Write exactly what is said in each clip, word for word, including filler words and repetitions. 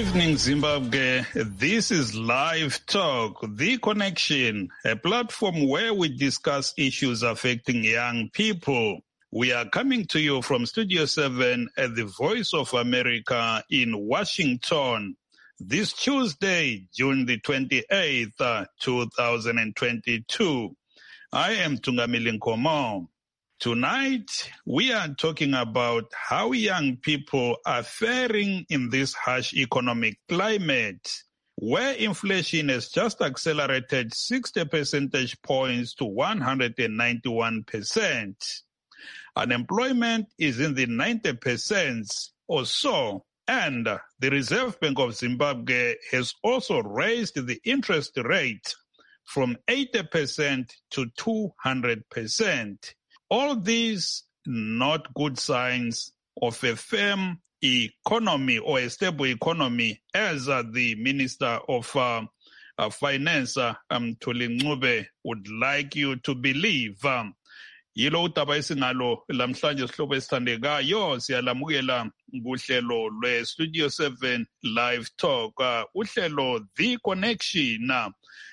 evening, Zimbabwe. This is Live Talk, The Connection, a platform where we discuss issues affecting young people. We are coming to you from Studio seven at the Voice of America in Washington. This Tuesday, June the twenty-eighth, two thousand twenty-two. I am Tungamili Nkomo. Tonight, we are talking about how young people are faring in this harsh economic climate, where inflation has just accelerated sixty percentage points to one hundred ninety-one percent. Unemployment is in the ninety percent or so, and the Reserve Bank of Zimbabwe has also raised the interest rate from eighty percent to two hundred percent. All these not good signs of a firm economy or a stable economy, as uh, the Minister of uh, uh, Finance, uh, um, Thuli Ncube, would like you to believe. Um, Yilo utaba esingalo lamhlanje sihlobo esithandekayo siyalamukela kuhlelo lwe Studio seven Live Talk, uh, uhlelo The Connection. Uh,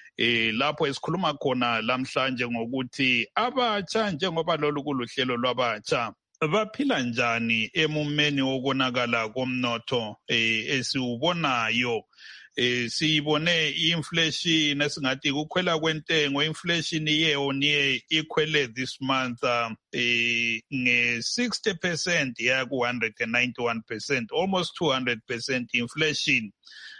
Eh lapho esikhuluma khona lamhlanje ngokuthi abatsha njengoba lolu kuluhlelo lwabatsha baphila njani emumeni wokonakala komnotho eh esiubonayo. Eh siyibone inflation esingathi ukukhwela kwentengo, inflation year on year ikhwele this month uh, eh nge sixty percent ya ku one hundred ninety-one percent, almost two hundred percent inflation.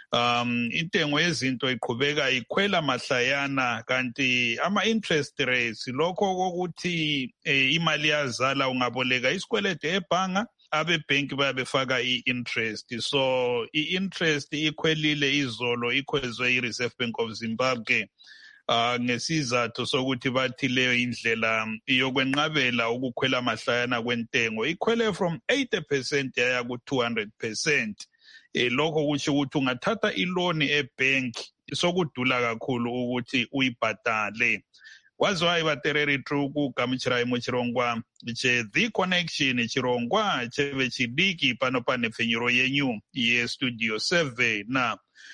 Um intengo yezinto iqhubeka ikhwela mahlayana, kanti ama interest rates lokho kokuthi eh, imali yazala ungaboleka isikwelede ebhanga abebhenki bayabefaka i-interest. So i-interest ikhwelile izolo, ikhwezwe i-Reserve Bank of Zimbabwe uh, ngesizathu sokuthi bathi leyo indlela yokwenqabela ukukhwela mahlayana kwentengo ikhwele from eighty percent yaya ku two hundred percent. Eh lokho kusho ukuthi ungathatha iloni ebank sokudula kakhulu ukuthi uyibhadale. Wazwayi batereri truku kamuchirai muchirongwa che The Connection chirongwa cheve chidiki pano pane fenyiro yenyu ye Studio seven. Na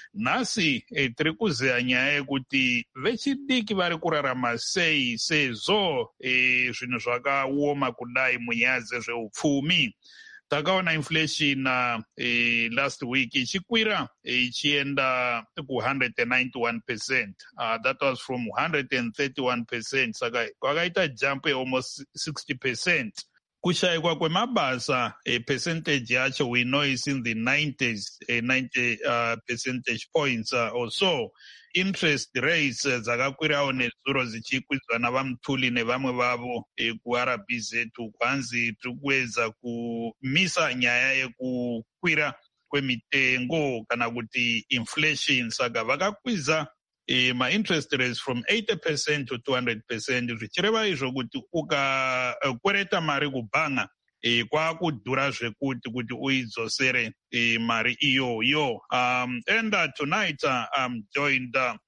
nasi e tiri kuzeya nyaya yekuti vechidiki vari kurarama sei sezvo e zvinhu zvakaoma kudai munyaya dzezveupfumi. Takaona inflation uh, eh, last week ichikwira ichienda ku one hundred ninety-one percent. Uh, that was from one hundred thirty-one percent. Saka kwakaita jump almost sixty percent. Kushayikwa kwemabasa a percentage yacho we know is in the nineties, a ninety uh, percentage points uh, or so. Interest rates dzakakwirawo nezuro zichikwidza navamthuli nevamwe vavo kuR B zethu kwanzi tikuwedza kumisa nyaya yekukwira kwemitengo kana kuti inflation. Saka vakakwidza E, ma interest rates from eighty percent to two hundred percent. Zvichireva izvo kuti ukakwereta mari kubhanga e, kwakudhura zvekuti kuti uidzosere e, mari iyoyo. Um, and uh, tonight uh, I'm joined uh,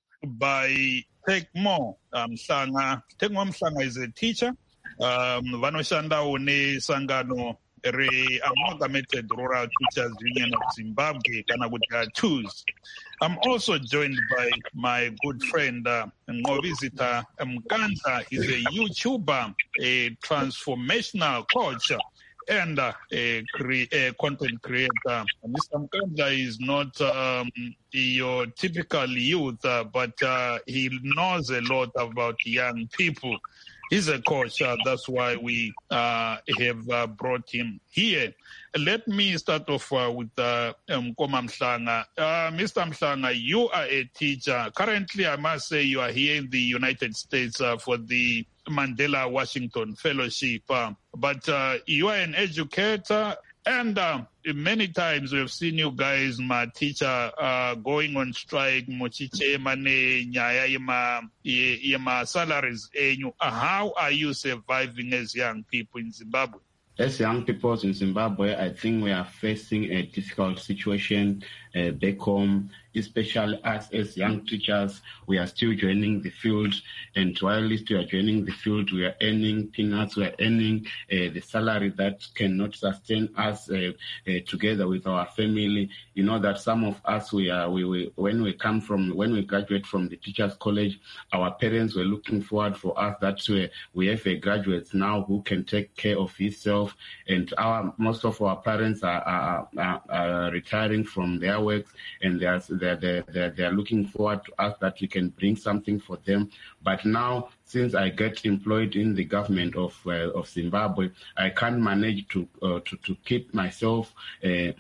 by Tekmo Mhlanga. Tekmo Mhlanga is a teacher. Um, vanoshandawo nesangano re-amalgamated Rural Teachers Union of Zimbabwe, kana kuti A T U Z. I'm also joined by my good friend uh, Ngovizita Mkandla. He's a YouTuber, a transformational coach, and uh, a, cre- a content creator. Mister Mkandla is not um, your typical youth, uh, but uh, he knows a lot about young people. He's a coach, uh, that's why we uh, have uh, brought him here. Let me start off uh, with uh, Mkoma Mhlanga. Uh, Mister Mhlanga, you are a teacher. Currently, I must say you are here in the United States uh, for the Mandela Washington Fellowship. Uh, but uh, you are an educator, and uh, many times we've seen you guys, my teacher, uh, going on strike, mochiche mane nyaya yema yema salaries. How are you surviving as young people in Zimbabwe? As young people in Zimbabwe, I think we are facing a difficult situation uh, back home. especially us as young teachers, we are still joining the field. And while we are joining the field, we are earning peanuts, we are earning uh, the salary that cannot sustain us uh, uh, together with our family. You know that some of us, we are, we, we when we come from, when we graduate from the Teachers College, our parents were looking forward for us that we, we have a graduate now who can take care of himself. And our most of our parents are, are, are, are retiring from their works, and they are, they, they, they, they are looking forward to us that we can bring something for them. But now, since I get employed in the government of uh, of Zimbabwe, I can't manage to uh, to, to keep myself uh,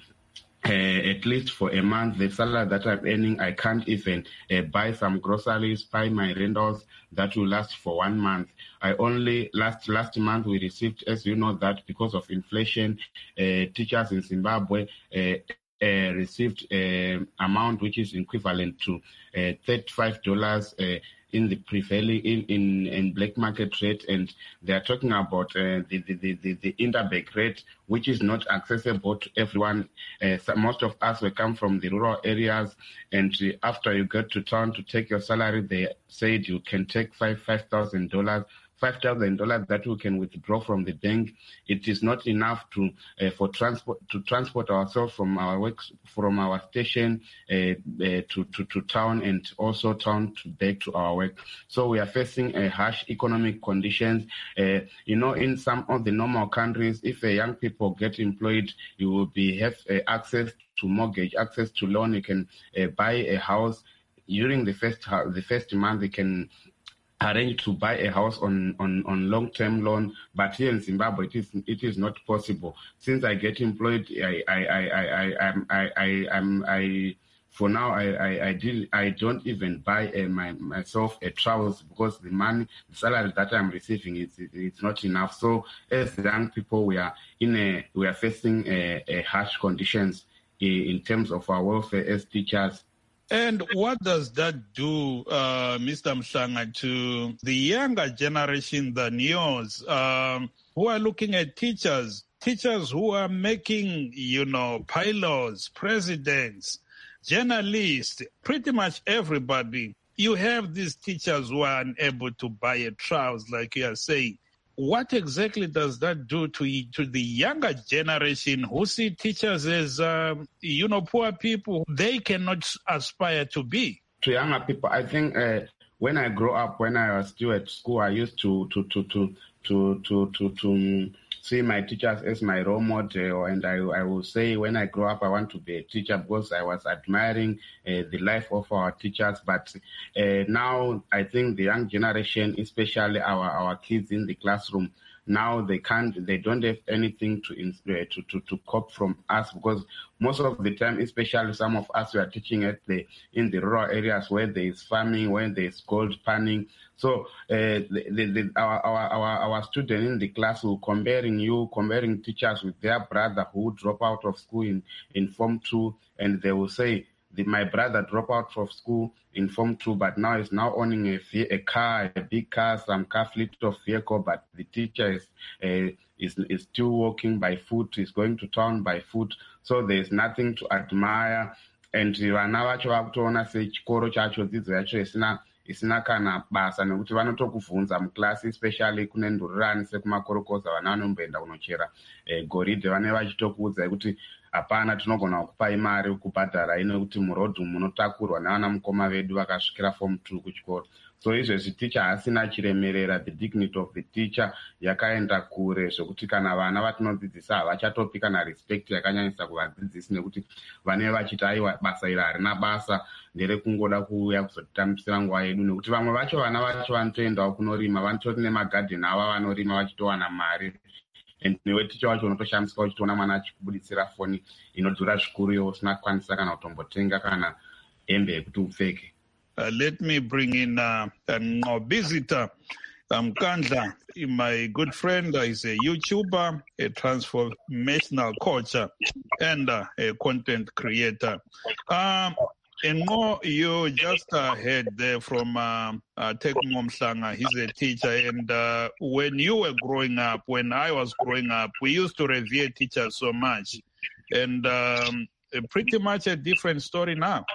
Uh, at least for a month. The salary that I'm earning, I can't even uh, buy some groceries, buy my rentals that will last for one month. I only, last last month we received, as you know, that because of inflation, uh, teachers in Zimbabwe uh, uh, received an uh, amount which is equivalent to uh, thirty-five dollars uh, in the prevailing in, in, in black market rate, and they are talking about uh, the, the, the, the interbank rate, which is not accessible to everyone. Uh, so most of us will come from the rural areas, and uh, after you get to town to take your salary, they said you can take five five thousand dollars. five thousand dollars that we can withdraw from the bank. It is not enough to uh, for transport to transport ourselves from our work, from our station uh, uh, to, to to town, and also town to back to our work. So we are facing a harsh economic conditions. Uh, you know, in some of the normal countries, if uh, young people get employed, you will be have uh, access to mortgage, access to loan. You can uh, buy a house during the first the first month. They can arrange to buy a house on, on, on long-term loan, but here in Zimbabwe it is it is not possible. Since I get employed, I I I I I I I, I'm, I for now I I I, did, I don't even buy a, my myself a trousers because the money the salary that I'm receiving is it's not enough. So as young people, we are in a we are facing a, a harsh conditions in terms of our welfare as teachers. And what does that do, uh, Mister Mhlanga, to the younger generation than yours, um, who are looking at teachers, teachers who are making, you know, pilots, presidents, journalists, pretty much everybody? You have these teachers who are unable to buy a trousers, like you are saying. What exactly does that do to to the younger generation who see teachers as, um, you know, poor people they cannot aspire to be? To younger people, I think uh, when I grew up, when I was still at school, I used to to to to to to to, to see my teachers as my role model, and I I will say when I grow up, I want to be a teacher because I was admiring uh, the life of our teachers. But uh, now I think the young generation, especially our, our kids in the classroom, now they can't, they don't have anything to, uh, to to to cop from us, because most of the time, especially some of us who are teaching at the in the rural areas where there is farming, where there is gold panning. So uh, the, the, the, our, our our our student in the class will comparing you, comparing teachers with their brother who drop out of school in, in Form two, and they will say, the, my brother dropped out of school in Form two, but now is now owning a, a car, a big car, some car fleet of vehicle, but the teacher is, uh, is is still working by foot, is going to town by foot, so there is nothing to admire. And vana vacho vakutoona sechikoro chacho dzidzo yacho isina isina kana basa, nekuti vanotokuvhunza muklasi, especially kune ndururani sekumakorokoza vana vanomboenda kunochera eh, goridhe, vane vachitokuudza kuti hapana, tinogona kukupai mari kubhadhara ino kuti murodhu munotakurwa navana mukoma vedu vakasvikira Form two kuchikoro. So izvezvi ticha hasina chiremerera, the dignity of the teacher yakaenda kure zvokuti kana vana vatinodzidzisa havachatopi kana respect yakanyanyisa kuvadzidzisi, nekuti vanenge vachiti aiwa basa iri harina basa, nderekungoda kuuya kuzotitambisira nguva yedu, nekuti vamwe vacho vana vacho vanotoendawo kunorima, vanotori nemagadheni ava vanorima vachitowana mari. And newe ticha wacho unotoshamisika uchitoona mwana achikubuditsira foni inodhura zvikuru iwo usina kukwanisa kana kutombotenga kana hembe yekuti upfeke. Uh, let me bring in uh, a visitor, um, Kandla, my good friend. Uh, is a YouTuber, a transformational coach, and uh, a content creator. Um, and more, you just uh, heard there from uh, uh, Tekumo Mhlanga. He's a teacher. And uh, when you were growing up, when I was growing up, we used to revere teachers so much. And um, pretty much a different story now.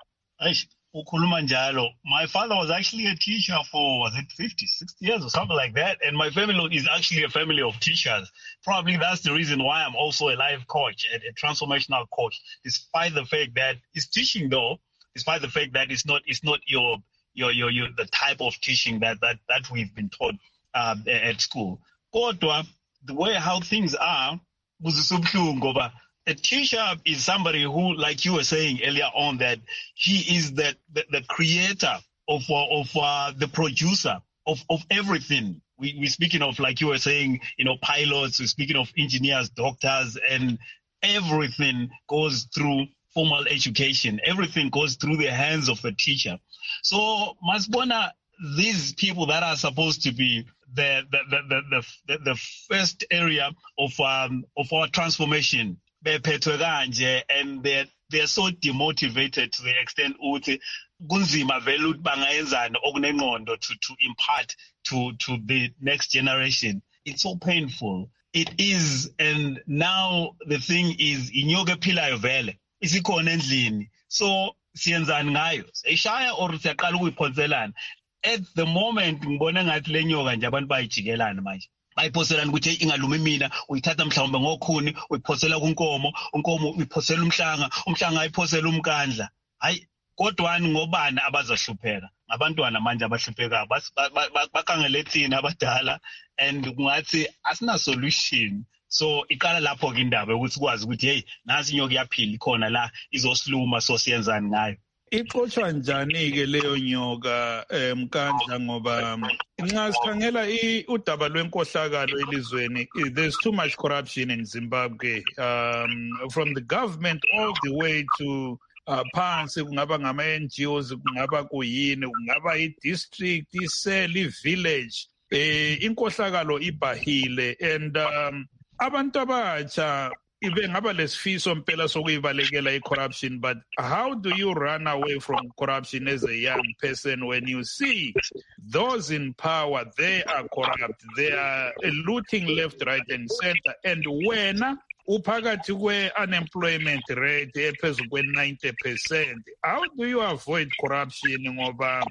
My father was actually a teacher for, was it fifty, sixty years or something like that? And my family is actually a family of teachers. Probably that's the reason why I'm also a life coach, a, a transformational coach, despite the fact that it's teaching though, despite the fact that it's not, it's not your, your, your, your the type of teaching that, that, that we've been taught uh, at school. Kodwa, the way how things are, a teacher is somebody who, like you were saying earlier on, that he is the, the, the creator of uh, of uh, the producer of, of everything. We, we're speaking of, like you were saying, you know, pilots, we're speaking of engineers, doctors, and everything goes through formal education. Everything goes through the hands of the teacher. So, Masbona, these people that are supposed to be the the the the, the, the first area of um, of our transformation, and they're they're so demotivated to the extent ukuthi kunzima vele ukuthi bangayenzana okunengqondo to to impart to to the next generation. It's so painful. It is, and now the thing is inyoka ephilayo vele isikhona endlini, so siyenzani ngayo, eshaya or siyaqala ukuyiphonselana. At the moment ngibona ngathi le nyoka nje abantu bayijikelana manje, bayiphoselana ukuthi ingalumi mina, uyithatha mhlawumbe ngokhuni uyiphosela kunkomo, unkomo uyiphosela umhlanga, umhlanga ayiphosela umkandla. Hayi, kodwani ngobani abazahlupheka? Abantwana manje abahlupheka bakhangele thina abadala, and kungathi asina solution. So iqala lapho ke indaba ukuthi sikwazi ukuthi hey, nasi inyoka iyaphila ikhona la izosiluma, so siyenzani ngayo. Ixotsha njani ke leyo nyoka Mkandla, ngoba nxa sikhangela udaba lwenkohlakalo elizweni, there's too much corruption in Zimbabwe, um, from the government all the way to uh, phansi, kungaba ngama-N G Os, kungaba kuyini, kungaba i-district, i-cell, i-village, eh, inkohlakalo ibahile, and um, abantu abatsha ibe ngaba lesifiso mpela sokuyibalekela i-corruption. But how do you run away from corruption as a young person when you see those in power, they are corrupt, they are looting left, right and center, and wena uphakathi kwe-unemployment rate ephezulu kwe-ninety percent? How do you avoid corruption ngoba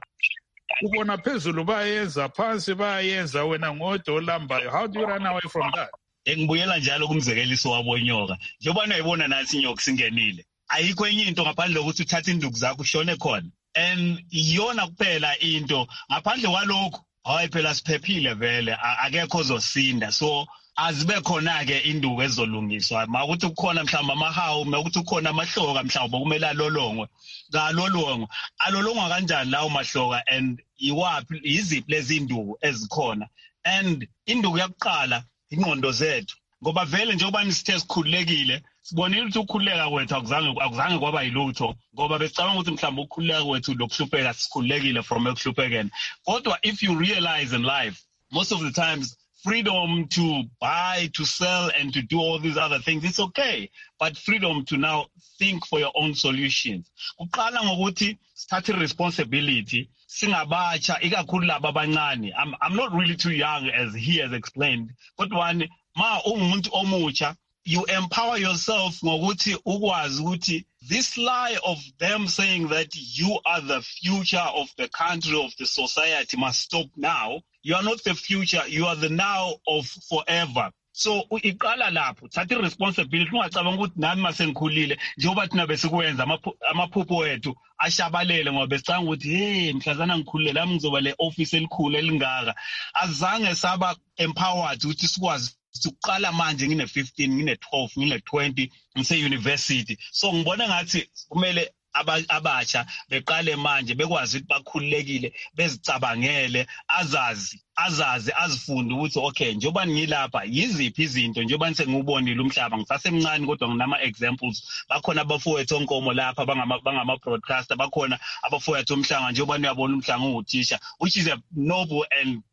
ubona phezulu bayenza, phansi bayenza, wena ngodwa olambayo? How do you run away from that? Engibuyela njalo kumzekeliso wabo nyoka, njengoba nayibona nasi inyoka singenile, ayikho enye into ngaphandle kokuthi uthathe induku zakho ushone khona, and iyona kuphela into. Ngaphandle kwalokho hayi phela siphephile vele, akekho ozosinda. So azibe khona ke induku ezolungiswa, makuthi kukhona mhlawumbe amahawu, makuthi kukhona amahloka mhlawumbe kumele alolongwe, kalolongwe alolongwa kanjani lawo mahloka, and iwaphi iziphi lezi induku ezikhona. And induku yakuqala ingqondo zethu, ngoba vele njengoba nisithe sikhululekile, sibonile ukuthi ukukhululeka kwethu akuzange akuzange kwaba yilutho, ngoba besicabanga ukuthi mhlawumbe ukukhululeka kwethu lokuhlupheka sikhululekile from ekuhluphekeni. Kodwa if you realize in life, most of the times freedom to buy, to sell, and to do all these other things, it's okay. But freedom to now think for your own solutions. Uqala ngokuthi start responsibility. Singabacha, ikakhulu laba abancane. I'm I'm not really too young as he has explained. But one ma umuntu omucha, you empower yourself ngokuthi ukwazi ukuthi this lie of them saying that you are the future of the country, of the society, must stop now. You are not the future, you are the now of forever. So iqala lapho, thatha responsibility. Ungacabanga ukuthi nami masengikhulile njengoba thina besikwenza amaphupho ethu ashabalele ngoba besicanga ukuthi hey mhlazana ngikhulile lami ngizoba le office elikhulu elingaka. Azange saba empowered ukuthi sikwazi ukuqala manje ngine fifteen, ngine twelve, ngine twenty ngise university. So ngibona ngathi kumele abatsha beqale manje bekwazi ukuthi bakhululekile, bezicabangele, azazi azazi azifunde ukuthi okay njengoba ngilapha yiziphi izinto, njengoba sengubonile umhlaba ngisasemncane kodwa nginama examples. Bakhona abafowethu onkomo lapha bangama bangama broadcaster, bakhona abafowethu umhlanga njengoba niyabona umhlanga unguthisha, which is a noble and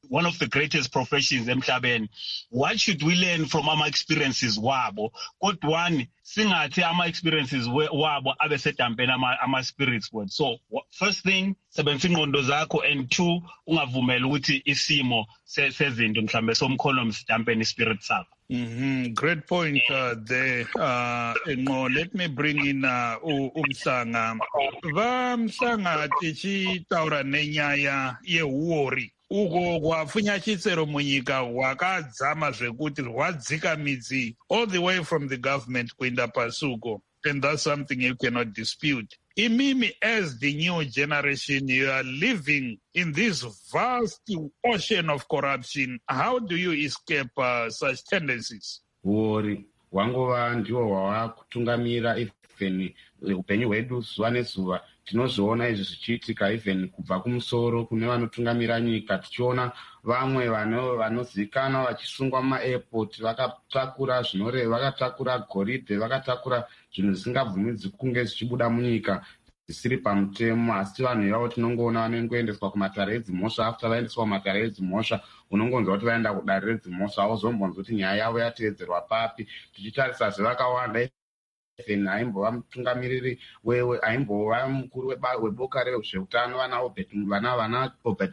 one of the greatest professions emhlabeni. What should we learn from our experiences wabo? Kodwa singathi ama experiences wabo abe sedampeni ama ama spirits word. So first thing, sebenzisa ingqondo zakho, and two, ungavumela ukuthi isimo sezinto mhlambe somkhono msidampeni spirit sakho. Mm-hmm. Great point uh, there. Uh, no, let me bring in uh, uMhlanga. Va Mhlanga tichi taura nenyaya ye worry. Ugo kwafunya chitsero munyika wakadzama zvekuti rwadzika midzi all the way from the government kuenda pasuko, and that's something you cannot dispute. Imimi, as the new generation, you are living in this vast ocean of corruption. How do you escape uh, such tendencies? Worry wangova ndiwo hwava kutungamira even upenyu hwedu zuva nezuva. Tinozviona izvi zvichiitika even kubva kumusoro kune vanotungamira nyika, tichiona vamwe vanozivikanwa vachisungwa mumaairport vakatakura zvinoreva, vakatakura goridhe, vakatakura zvinhu zvisingabvumidzi kunge zvichibuda munyika zvisiri pamutemo. Asi vanhu ivavo tinongoona vanongoendeswa kumatare edzimhosva. After vaendeswa kumatare edzimhosva, unongonzwa kuti vaenda kudare redzimhosva, hauzombonzwa kuti nyaya yavo yateedzerwa papi. Tichitarisa zvevakawanda, even aimbova mutungamiriri wewe, aimbova mukuru weboka rezveutano, vana vana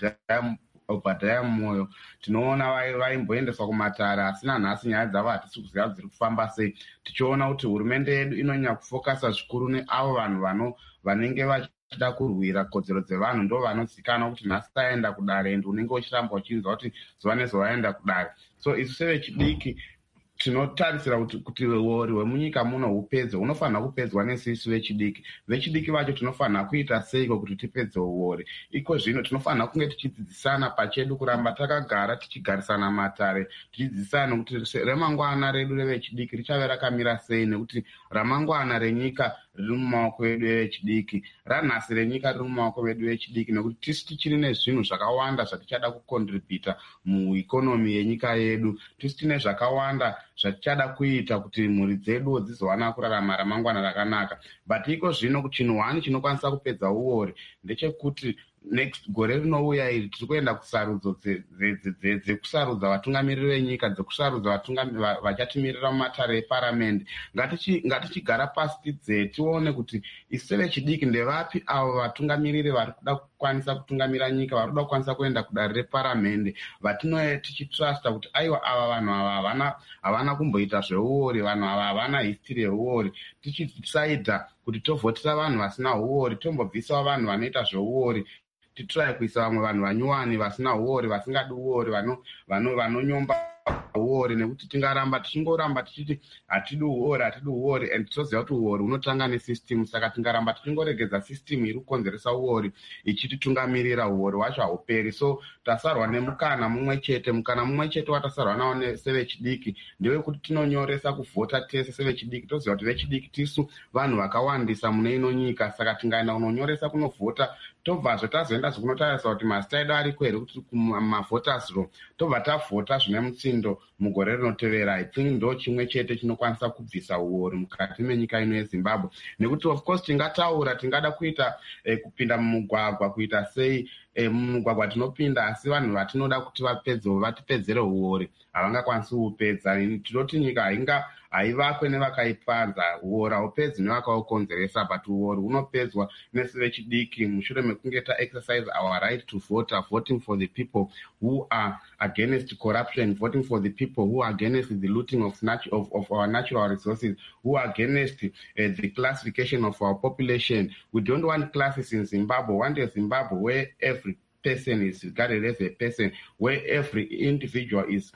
Obadiah Moyo, tinoona vaimboendeswa kumatare, asina nhasi nyaya dzavo hatisi kuziva dziri kufamba sei. Tichiona kuti hurumende yedu inonyanya kufokasa zvikuru neavo vanhu vanenge vachida kurwira kodzero dzevanhu, ndo vanozivikanwa kuti nhasi taenda kudare, ende unenge uchiramba uchinzwa kuti zuva nezuva vaenda kudare. So isu sevechidiki tinotarisira kuti kuti uori hwemunyika muno hupedze, hunofanira kupedzwa nesisi vechidiki. Vechidiki vacho tinofanira kuita seiko kuti tipedze uori? Iko zvino tinofanira kunge tichidzidzisana pachedu, kuramba takagara tichigarisana matare, tichidzidzisana kuti remangwana redu revechidiki richave rakamira sei, nekuti ramangwana renyika riri mumaoko edu vechidiki, ranhasi renyika riri mumaoko edu vechidiki, nekuti tisi tichiri nezvinhu zvakawanda zvatichada kukontribhuta muikonomi yenyika yedu. Tisi tine zvakawanda zvatichada kuita kuti mhuri dzedu dzizowana kurarama ramangwana rakanaka. But iko zvino chinhu hwani chinokwanisa kupedza uori ndechekuti next gore rinouya iri tiri kuenda kusarudzo dzekusarudza vatungamiriri venyika, dzekusarudza vachatimirira mumatare eparamende. Ngatichigara pasi tidze tione kuti isu sevechidiki ndevapi avo vatungamiriri vari kuda kukwanisa kutungamira nyika, vari kuda kukwanisa kuenda kudare reparamende, vatinoe tichitrusta kuti aiwa ava vanhu ava havana kumboita zveuori, vanhu ava havana history yeuori. Tichisaidha kuti tovhotera vanhu vasina uori, tombobvisawo vanhu vanoita zveuori, titrai kuisa vamwe vanhu vanyuwani vasina uori, vasingadi uori, vanonyomba uori, nekuti tingaramba tichingoramba tichiti hatidi uori, hatidi uori, and toziva kuti uori unotanga nesystem. Saka tingaramba tichingoregedza system iri kukonzeresa uori ichititungamirira, uori wacho hauperi. So tasarwa nemukana mumwe chete, mukana mumwe chete watasarwa nawo sevechidiki ndewekuti tinonyoresa kuvhota tese sevechidiki. Toziva kuti vechidiki tisu vanhu vakawandisa mune ino nyika, saka tingaenda kunonyoresa kunovhota, tobvazve tazoenda zvekunotarisa kuti mazita edu ariko here kuti kumavhotas ro, tobva tavhota zvine mutsindo mugore rinotevera. I think ndo chimwe chete chinokwanisa kubvisa uori mukati menyika ino yeZimbabwe. Nekuti of course tingataura, tingada kuita eh, kupinda mumugwagwa, kuita sei eh, mumugwagwa tinopinda, asi vanhu vatinoda kuti vapedze vatipedzere uori havangakwanisi kupedza. Tinoti nyika hainga haivakwe nevakaipanza, uori haupedzi nevakaukonzeresa, but uori unopedzwa nesu vechidiki mushure mekunge ta-exercise our right to vote, voting for the people who are against corruption, voting for the people who are against the looting of, natu- of, of our natural resources, who are against uh, the classification of our population. We don't want classes in Zimbabwe. We want a Zimbabwe where every person is regarded as a person, where every individual is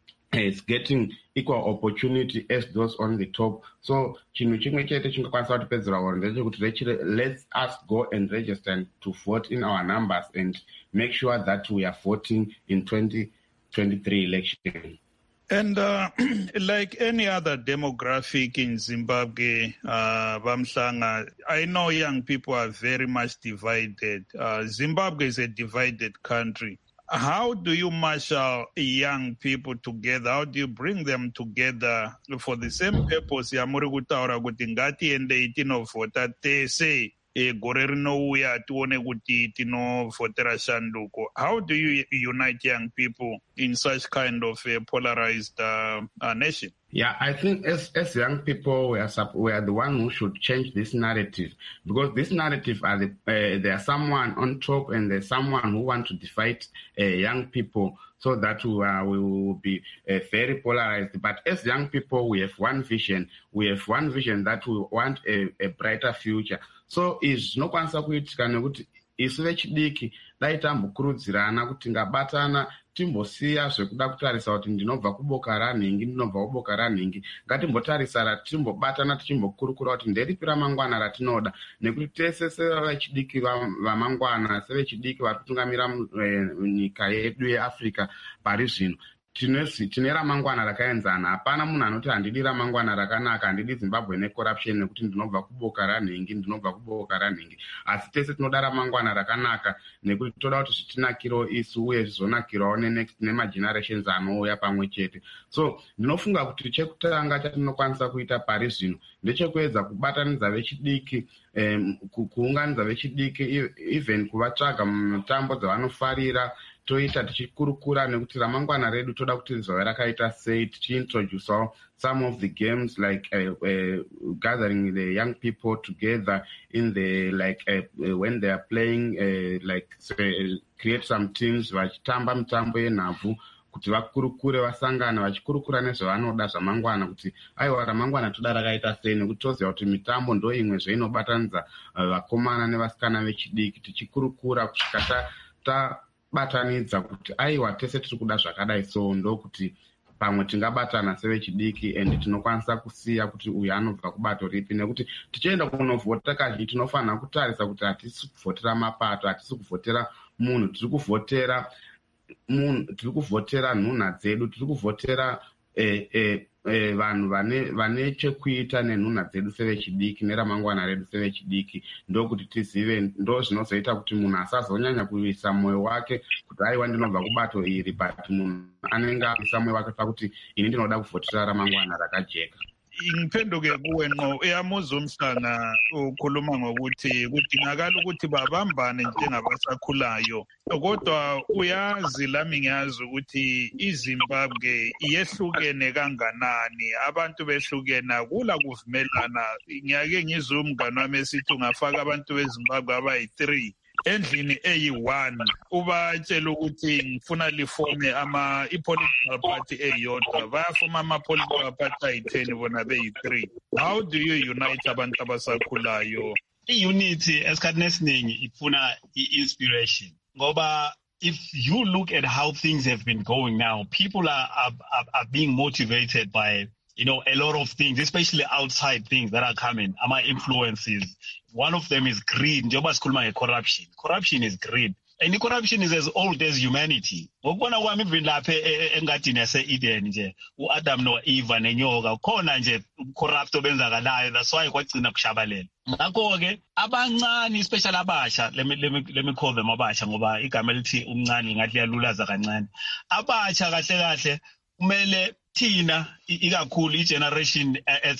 is getting equal opportunity as those on the top. So chinhu chimwe chete chingakwanisa kutipedzera uori ndechekuti let's us go and register to vote in our numbers and make sure that we are voting in twenty twenty-three election. And uh, like any other demographic in Zimbabwe, uh, Vamhlanga, I know young people are very much divided. Uh, Zimbabwe is a divided country. How do you marshal young people together? How do you bring them together for the same purpose? Yamuri kutaura kuti ngatiende itinovhota tese e gore rinouya tione kuti tinovhotera Shanduko. How do you unite young people in such kind of a polarized uh, uh, nation? Yeah, I think as as young people, we are we are the one who should change this narrative, because this narrative are the uh, there's someone on top and there's someone who want to divide uh, young people so that we, uh, we will be uh, very polarized. But as young people, we have one vision. We have one vision that we want a, a brighter future. So is no kwanisa kuitika nekuti isu vechidiki dai tambokurudzirana kuti ngabatana timbosiya zvekuda kutarisa kuti ndinobva kuboka ranhingi ndinobva kuboka ranhingi, ngatimbotarisara timbobatana tichimbokurukura kuti nderipi ramangwana ratinoda, nekuti tese sevechidiki vamangwana sevechidiki vari kutungamira nyika yedu yeAfrica pari zvino tine ramangwana rakaenzana. Hapana munhu anoti handidi ramangwana rakanaka, handidi Zimbabwe necorruption nekuti ndinobva kuboka ranhingi ndinobva kuboka ranhingi, asi tese tinoda ramangwana rakanaka nekuti toda kuti zvitinakirawo isu uye zvizonakirawo nenext nemagenerations anouya pamwe chete. So ndinofunga kuti chekutanga chatinokwanisa kuita pari zvino ndechekuedza kubatanidza vechidiki, um, kuunganidza vechidiki, even kuvatsvaga mumitambo dzavanofarira toita tichikurukura nekuti ramangwana redu toda kuti rizove rakaita sei, tichiintroducewo some of the games like uh, uh, gathering the young people together in the like uh, when they are playing uh, like uh, create some teams vachitamba mitambo yenhabvu kuti vakurukure vasangana vachikurukura nezvavanoda zvamangwana kuti aiwa ramangwana toda rakaita sei, nekuti toziva kuti mitambo ndo imwe zveinobatanidza vakomana nevasikana vechidiki, tichikurukura kusvika ta batanidza kuti aiwa tese tiri kuda zvakadai, so ndokuti pamwe tingabatana sevechidiki and tinokwanisa kusiya kuti uyu anobva kubato ripi, nekuti tichienda kunovhota kazhinji tinofanira kutarisa kuti hatisi kuvhotera mapato, hatisi kuvhotera munhu, tiri kuvhotera munhu, tiri kuvhotera nhunha dzedu, tiri kuvhotera eh, eh, eh, vanhu vane vane chekuita nenhunha dzedu sevechidiki neramangwana redu sevechidiki, ndokuti tizive, ndo zvinozoita kuti munhu asazonyanya kuisa mwoyo wake kuti aiwa ndinobva kubato iri, but munhu anenge aisa mwoyo wake pakuti ini ndinoda kuvhotera ramangwana rakajeka. Ngiphenduke kuwe ngqo uyamuza umhlana ukhuluma ngokuthi kudingakala ukuthi babambane njengabasakhulayo, kodwa uyazi lami ngiyazi ukuthi iZimbabwe iyehlukene kanganani, abantu behlukene, akula kuvumelana. Ngiyake ngizwe umngane wami esithi ungafaka abantu beZimbabwe abayi-three endlini eyi-one ubatshela ukuthi ngifuna lifome ama i-political party eyodwa, bayafoma ama-political party ayi-ten bona beyi-three. How do you unite abantu abasakhulayo? I-unity esikhathini esiningi ifuna i-inspiration, ngoba if you look at how things have been going now, people are, are, are being motivated by, you know, a lot of things, especially outside things that are coming, ama influences. One of them is greed. Njengoba sikhuluma nge-corruption. Corruption is greed. And corruption is as old as humanity. Ngokubona kwami even lapha engadini yase-Eden nje, u-Adam no-Eva nenyoka, khona nje corrupt obenzakalayo, that's why kwagcina kushabalela. Ngakho-ke abancane, especially abasha, let me, let me, let me call them abasha ngoba igama elithi umncane ngathi liyalulaza kancane. Abasha kahle kahle kumele thina ikakhulu i-generation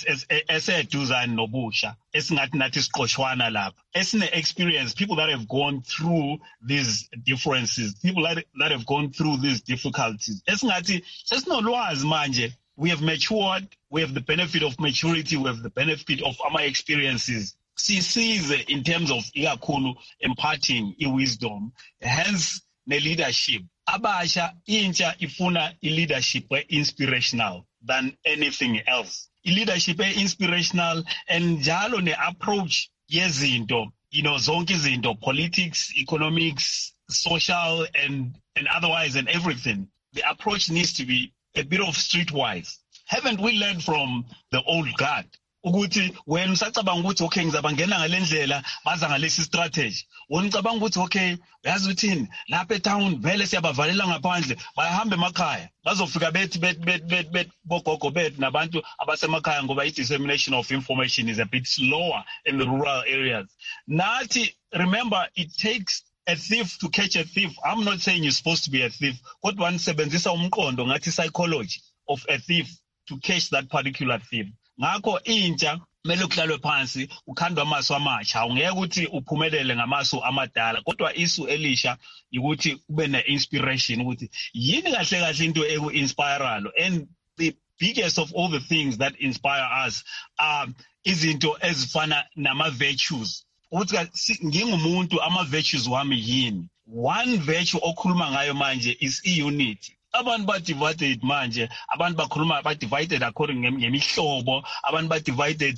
eseduzane nobusha esingathi nathi siqoshwana lapha, esine-experience, people that have gone through these differences, people that, that have gone through these difficulties, esingathi sesinolwazi manje, we have matured, we have the benefit of maturity, we have the benefit of our experiences. Sisize in terms of ikakhulu imparting i-wisdom, hence ne-leadership. Abasha incha ifuna i-leadership inspirational than anything else. I-leadership inspirational and njalo ne-approach yezinto, you know, zonke izinto, politics, economics, social and, and otherwise and everything. The approach needs to be a bit of streetwise. Haven't we learned from the old guard? Ukuthi wena usacabanga ukuthi okay ngizabangena ngalendlela baza ngalesi strategy, wona ucabanga ukuthi okay yazi uthini lapha etown vele siyabavalela ngaphandle bayahambe emakhaya bazofika bethi bet bet bet bet bogogo bethu nabantu abasemakhaya ngoba i-dissemination of information is a bit slower in the rural areas. Nathi, remember, it takes a thief to catch a thief. I'm not saying you're supposed to be a thief, kodwa nisebenzisa umqondo ngathi psychology of a thief to catch that particular thief. Ngakho intsha kumele kuhlalwe phansi ukhandwe amasu amasha awungeke ukuthi uphumelele ngamasu amadala kodwa isu elisha ukuthi ube ne-inspiration ukuthi yini kahle kahle into eku-inspiralo and the biggest of all the things that inspire us are izinto ezifana nama-virtues ukuthi ngingumuntu ama-virtues wami yini. One virtue okhuluma ngayo manje is i-unity. Abantu ba-divided manje, abantu bakhuluma ba-divided according ngemihlobo, abantu ba-divided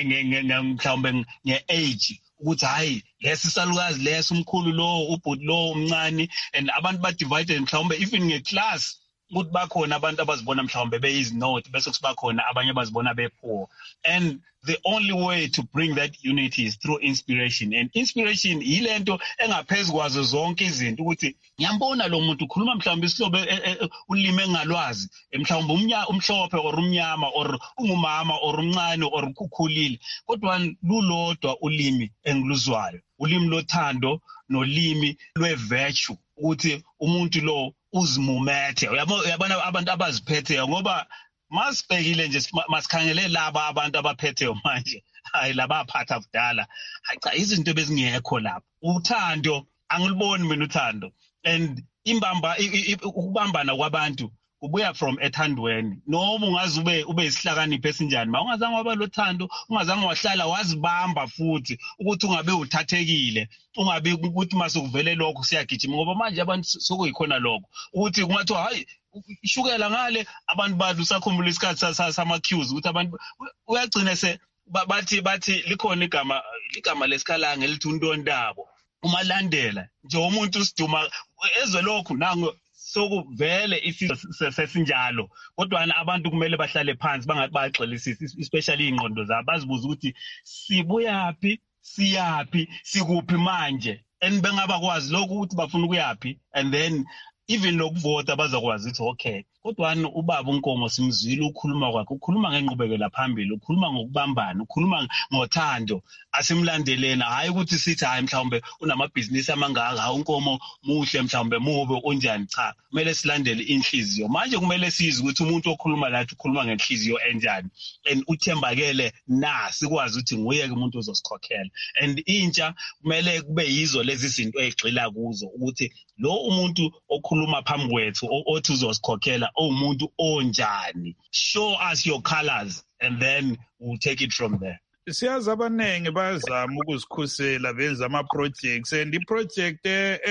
mhlawumbe nge-age, ukuthi hayi lesi salukazi lesi umkhulu lo ubhuti lo umncane, and abantu ba-divided mhlawumbe even nge-class, ukuthi bakhona abantu abazibona mhlawumbe beyizinoti bese kusiba khona abanye abazibona be-poor. And the only way to bring that unity is through inspiration, and inspiration yilento engaphezulu kwazo zonke izinto ukuthi ngiyambona lo muntu ukhuluma mhlawumbe isihlobo ulime engalwazi mhlawumbe umnya umhlophe or umnyama or ungumama or umncane or ukukhulile kodwa lulodwa ulimi engiluzwayo ulimi lothando nolimi lwe-virtue ukuthi umuntu lo uzimumethe. Uyabona abantu abaziphetheyo ngoba masibhekile nje masikhangele laba abantu abaphetheyo manje hayi laba aphatha kudala hayi cha izinto bezingekho lapha. Uthando angiliboni mina uthando, and imbamba ukubambana kwabantu kubuya from ethandweni. Noma ungaze ube ube isihlakaniphi esinjani ma ungazange waba lothando ungazange wahlala wazibamba futhi ukuthi ungabe uthathekile ungabe ukuthi masukuvele lokho siyagijima ngoba manje abantu sokuyikhona lokho ukuthi kungathi hayi ishukela ngale abantu badlu sakhumbula isikhathi sama-queues ukuthi abantu uyagcina se bathi bathi likhona igama igama lesikhalange elithi uNtontabo umalandela nje umuntu usiduma ezwe lokho nango sokuvele isizwe sesinjalo kodwa abantu kumele bahlale phansi bangabaxelisisi especially ingqondo zabo bazibuza ukuthi sibuyaphi siyaphi sikuphi manje and bengabakwazi lokho ukuthi bafuna ukuyapi and then even lokuvota bazakwazi ukuthi okay kodwa ubaba uNkomo simzwile ukhuluma kwakhe ukhuluma ngenqubekela phambili ukhuluma ngokubambana ukhuluma ngothando asimlandelena hayi ukuthi sithi hayi mhlawumbe unamabhizinisi amangaka uNkomo muhle mhlawumbe mubi onjani cha kumele silandele inhliziyo manje kumele sizi ukuthi umuntu okhuluma lathi ukhuluma ngenhliziyo enjani and uthembakele na sikwazi ukuthi nguye ke umuntu ozosikhokhela and intsha kumele kube yizo lezi zinto ezigxila kuzo ukuthi lo umuntu okhuluma phambi kwethu othi uzosikhokhela umuntu onjani. Show us your colors and then we'll take it from there. Siyazi abanenge bazama ukuzikhusela benza ama-projects and i-project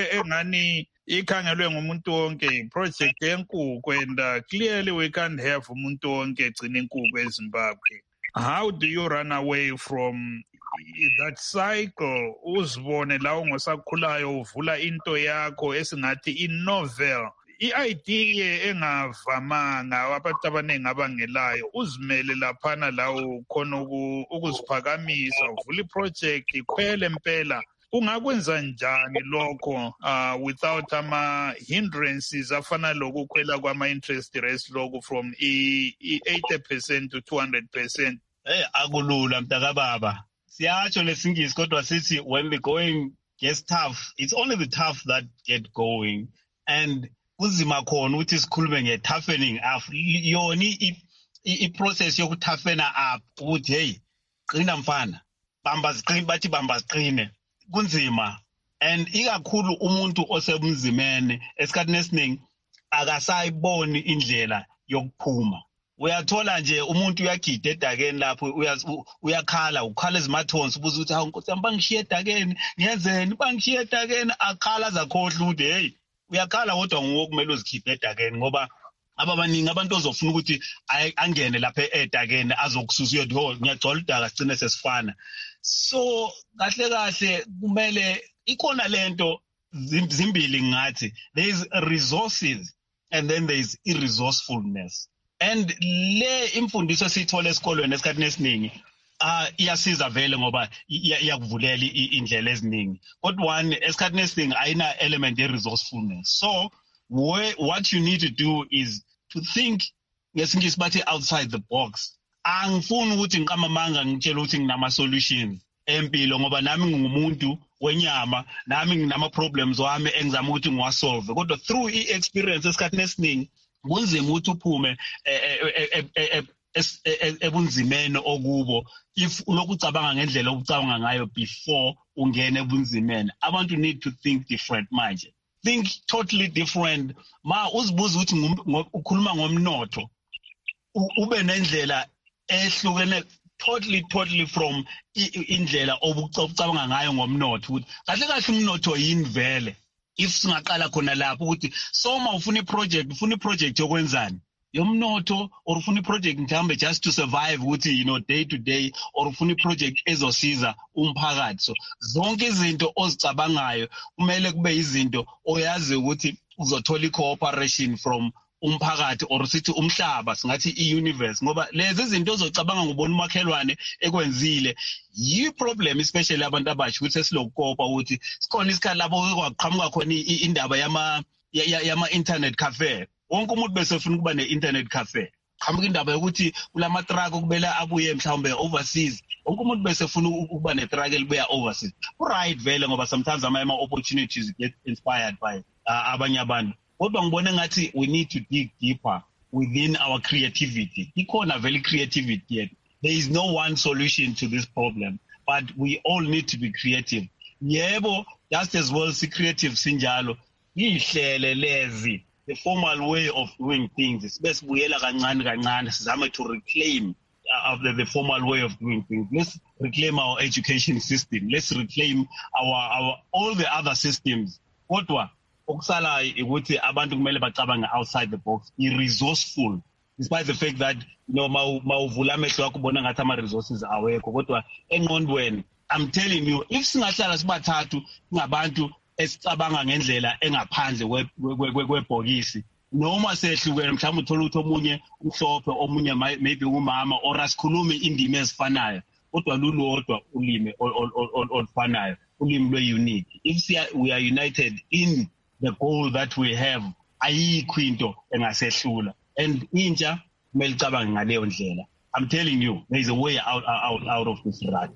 engani ikhangelwe ngumuntu wonke i-project yenkukhu and uh, clearly we can't have umuntu wonke egcina inkukhu eZimbabwe. How do you run away from that cycle uzibone la ungosakhulayo uvula into yakho esingathi i-novel i-idea engavamanga abantu abaningi abangelayo uzimele laphana lawo khona ukuziphakamisa uvula iproject ikhwele impela ungakwenza njani lokho uh, without ama-hindrances afana lokukhwela kwama-interest rates lokho from i-eighty percent to two hundred percent? Hey, akulula mntakababa. Siyatsho lesingisi kodwa sithi when the going gets tough, it's only the tough that get going. And kunzima khona ukuthi sikhulume nge-toughening up. Yona i-process yokutoughen up ukuthi hey, qina mfana, bamba ziqine bathi bamba ziqine. Kunzima. And ikakhulu umuntu osebunzimene esikhathini esiningi akasayiboni indlela yokuphuma. Uyathola nje umuntu uyagida edakeni lapho uyakhala ukhala ezimathonsi ubuza ukuthi hawu Nkosi yami bangishiye edakeni ngiyenzeni bangishiye edakeni akhala zakhohle ukuthi hey uyakhala kodwa nguwe kumele uzikhiphe edakeni ngoba ababaningi abantu ozofuna ukuthi angene lapha edakeni azokususa uyothi ho ngiyagcola idaka sigcine sesifana. So kahle kahle kumele ikhona lento zimbili ngathi there is resources and then there is irresourcefulness. And le imfundiso sithola esikolweni esikhathini esiningi ah iyasiza vele ngoba iyakuvulela indlela eziningi kodwa one esikhathini esiningi ayina element ye resourcefulness. So what you need to do is to think ngesingisi bathi outside the box. Angifuni ukuthi ngiqamamanga ngitshela ukuthi nginama solutions empilo ngoba nami ngingumuntu wenyama nami nginama problems wami engizama ukuthi ngiwasolve kodwa through i experience esikhathini esiningi kunzima ukuthi uphume ebunzimeni okubo if ulokucabanga ngendlela okucabanga ngayo before ungena ebunzimeni. Abantu need to think different manje. Think totally different. Ma uzibuza ukuthi ukhuluma ngomnotho ube nendlela ehlukene totally totally from indlela obucabanga ngayo ngomnotho ukuthi kahle kahle umnotho yini vele. If singaqala khona lapho ukuthi soma ufuna iproject ufuna iproject yokwenzani yomnotho or ufuna iproject mhlambe just to survive ukuthi you know day to day or ufuna iproject ezosiza umphakathi. So zonke izinto ozicabangayo kumele kube izinto oyazi ukuthi uzothola i-cooperation from umphakathi or sithi umhlaba singathi i-universe ngoba lezi zinto ozocabanga ngubona umakhelwane ekwenzile yi-problem especially abantu abasha ukuthi esilokukopa ukuthi sikhona isikhathi lapho kwaqhamuka khona indaba yama yama-internet cafe. Wonke umuntu bese ufuna ukuba ne-internet cafe. Qhamuka indaba yokuthi kulama truck okubela abuye mhlawumbe overseas. Wonke umuntu bese ufuna ukuba ne-truck elibuya overseas. Right vele ngoba sometimes ama opportunities get inspired by abanye abantu. Kodwa ngibona ngathi we need to dig deeper within our creativity. Ikhona vele creativity yet. There is no one solution to this problem, but we all need to be creative. Yebo, just as well si creative sinjalo. Yihlele lezi. The formal way of doing things. It's buyela kancane kancane sizame to reclaim uh, the, the formal way of doing things. Let's reclaim our education system. Let's reclaim our our all the other systems. Kodwa okusala ukuthi abantu kumele bacabanga outside the box. Be resourceful. Despite the fact that you know mawuvula amehlo akho ubona ngathi ama resources awekho kodwa engqondweni I'm telling you if singahlala sibathathu ngabantu esicabanga ngendlela engaphandle kwebhokisi noma sehlukene mhlawumbe uthola ukuthi omunye umhlophe omunye maybe umama or asikhulumi indimi ezifanayo kodwa lulodwa ulimi olufanayo ulimi lwe-unique. If we are united in the goal that we have ayikho into engasehlula and intsha kumele icabange ngaleyo ndlela. I'm telling you there is a way out out out of this rut.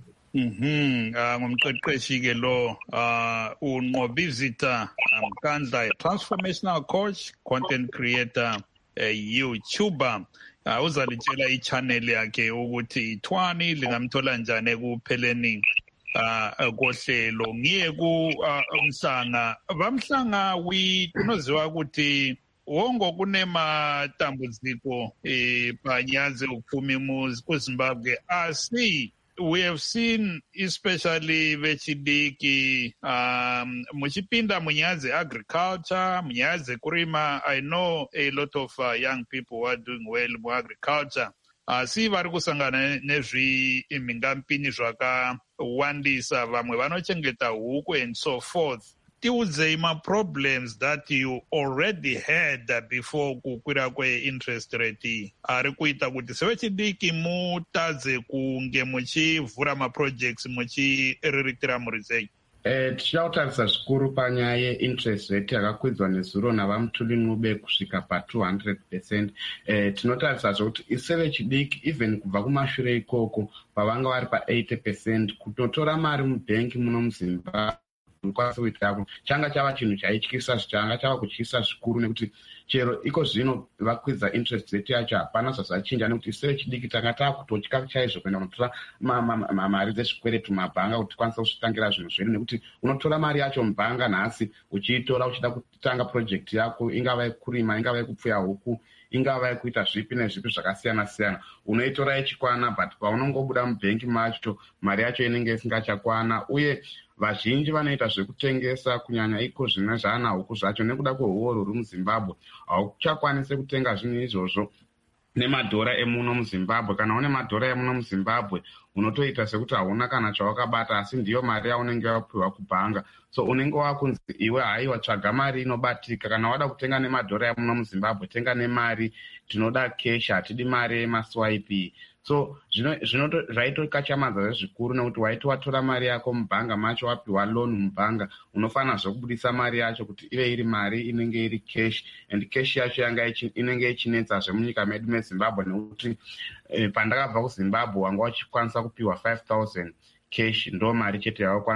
Mhm ah ngumqeqeshi ke lo ah uNqobizitha Mkandla, transformational coach, content creator, a YouTuber. Ah uzalitshela i-channel yakhe ukuthi ithwani lingamthola njani ekupheleni ah kohlelo. Ngiye ku umhlanga bamhlanga we kunoziwa ukuthi wongo kunema tambudziko eh panyaze ukuphuma imuzi kuZimbabwe. asi We have seen, especially vechidiki, um, muchipinda munyaze agriculture, munyaze kurima. I know a lot of uh, young people who are doing well in agriculture. Uh, si vari kusangana nezvi mingampini zvaka wandisa vamwe vanochengeta huku and so forth. Tiudzei ma problems that you already had before kukwira kwe interest rate ari kuita kuti sevechidiki mutadze kunge muchivhura ma projects muchiriritira muri sei. Eh tichatarisa zvikuru panyaya ye-interest rate yakakwidzwa nezuro navamutuli Ncube kusvika pa two hundred percent. Eh tinotarisa kuti isevechidiki even kubva kumashure ikoko pavanga vari pa eighty percent kutotora mari mubhengi muno muZimbabwe kwasowitako changa chava chinhu chaityisa changa chava kutyisa zvikuru nekuti chero iko zvino vakwidza interest rate yacho hapana zvazvachinja nekuti sevechidiki tanga taakutotya chaizvo kuenda kunotora mari dzezvikweretu mabhanga kuti tikwanisa kuzvitangira zvinhu zvedu nekuti unotora mari yacho mubhanga nhasi uchiitora uchida kutanga project yako ingava yekurima ingava yekupfuya huku ingava yekuita zvipi nezvipi zvakasiyana siyana unoitora ichikwana but paunongobuda mubhengi macho mari yacho inenge isingachakwana uye vazhinji vanoita zvekutengesa kunyanya iko zvine zvana huku zvacho nekuda kweuoro ruri muZimbabwe hauchakwanisi kutenga zvinhu izvozvo nemadhora emuno muZimbabwe. Kana une madhora emuno muZimbabwe unotoita sekuti hauna kana chawakabata asi ndiyo mari yaunenge wapiwa kubhanga. So unenge wakunzi iwe haiwa tsvaga mari inobatika. Kana wada kutenga nemadhora emuno muZimbabwe tenga nemari, tinoda cash, hatidi mari yemaswipe. So zvino zvaitokachamadza zvikuru nekuti waiti watora mari yako mubhanga macho wapiwa loan mubhanga unofanira zvokubudisa mari yacho kuti ive iri mari inenge iri cash and cash yacho yanga inenge ichinetsa zvemunyika medu meZimbabwe nekuti eh, pandakabva kuZimbabwe wanga uchikwanisa kupiwa five thousand cash ndo mari chete yawakwanisa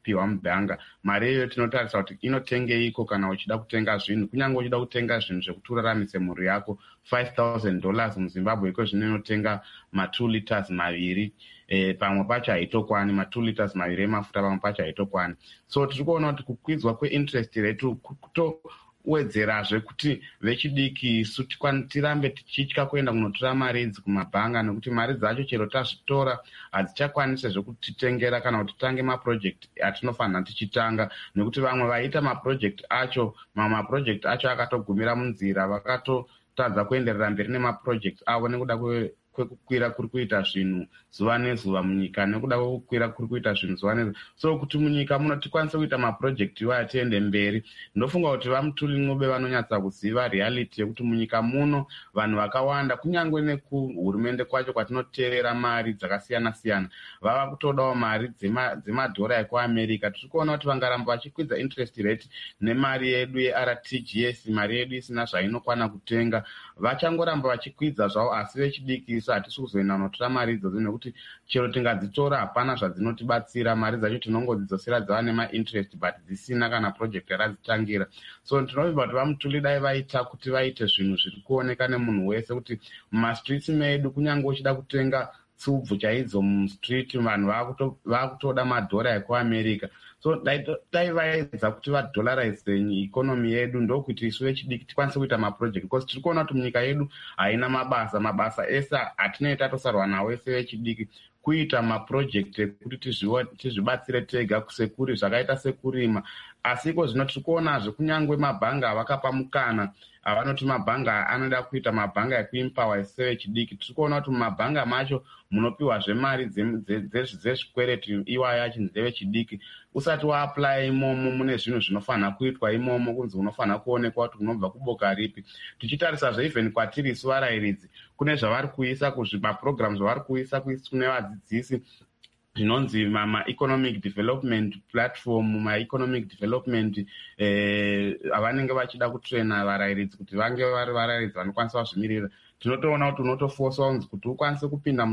piwa mubhanga. Mari iyoyo tinotarisa kuti inotengeiko kana uchida kutenga zvinhu. Kunyange uchida kutenga zvinhu zvekuti uraramise mhuri yako, five thousand dollars muZimbabwe iko zvino inotenga ma two liters maviri. E, pamwe pacho haitokwani ma two liters maviri emafuta, pamwe pacho haitokwani. So tiri kuona kuti kukwidzwa kwe-interest rate kuto wedzerazve kuti vechidiki isu tirambe tichitya kuenda kunotora mari idzi kumabhanga, nekuti mari dzacho chero tazvitora hadzichakwanise zvekutitengera kana kuti titange mapurojekti atinofanira tichitanga, nekuti vamwe vaita mapurojekti acho mamwe mapurojekti acho akatogumira munzira, vakatotadza kuenderera mberi nemapurojekti avo nekuda kwekukwira kuri kuita zvinhu zuva nezuva munyika, nekuda kwekukwira kuri kuita zvinhu zuva nezuva. So kuti munyika muno tikwanise kuita mapurojekti iwayo tiende mberi, ndofunga kuti vaMutuli Ncube vanonyatsa kuziva reality yekuti munyika muno vanhu vakawanda, kunyange nekuhurumende kwacho kwatinoteerera mari dzakasiyana siyana, vava kutodawo mari dzemadhora ekuAmerica. Tiri kuona kuti vangaramba vachikwidza interest rate nemari yedu yeR T G S, mari yedu isina zvainokwana kutenga, vachangoramba vachikwidza zvavo, asi vechidiki isu hatisi kuzoenda kunotora mari idzodzo, nekuti chero tingadzitora hapana zvadzinotibatsira. Mari dzacho tinongodzidzosera dzava nemainterest but dzisina kana project yaradzitangira. So tinovimba kuti vaMutuli dai vaita kuti vaite zvinhu zviri kuoneka nemunhu wese, kuti mumastreets medu kunyange uchida kutenga tsubvu chaidzo mustreet vanhu vakutoda madhora ekuAmerica. So dai vaedza kuti vadolarize economy yedu, ndokuti isu vechidiki tikwanise kuita maproject, because tiri kuona kuti munyika yedu haina mabasa. Mabasa ese atinoita tosarwa nawo ese vechidiki kuita maproject ekuti tizvibatsire tega, sekuri zvakaita sekurima. Asiko zvino tiri kuonazve kunyange mabhanga avakapa mukana, avanoti mabhanga anoda kuita mabhanga ekuempower ese vechidiki. Tiri kuona kuti mumabhanga macho munopiwazve mari dzezvikwereti iwayo achinzi ndevechidiki. Usati waapply imomo mune zvinhu zvinofanira kuitwa imomo, kunzi unofanira kuonekwa kuti unobva kuboka ripi. Tichitarisazve even kwatiri isu varayiridzi, kune zvavari kuisa kuzvimaprogram zvavari kuisa kune vadzidzisi zvinonzi ma-economic development platform, ma-economic development eh, avanenge vachida kutraina varayiridzi kuti vange vari varayiridzi vanokwanisa kuzvimirira. Tinotoona kuti unotofoswa unzi kuti ukwanise kupinda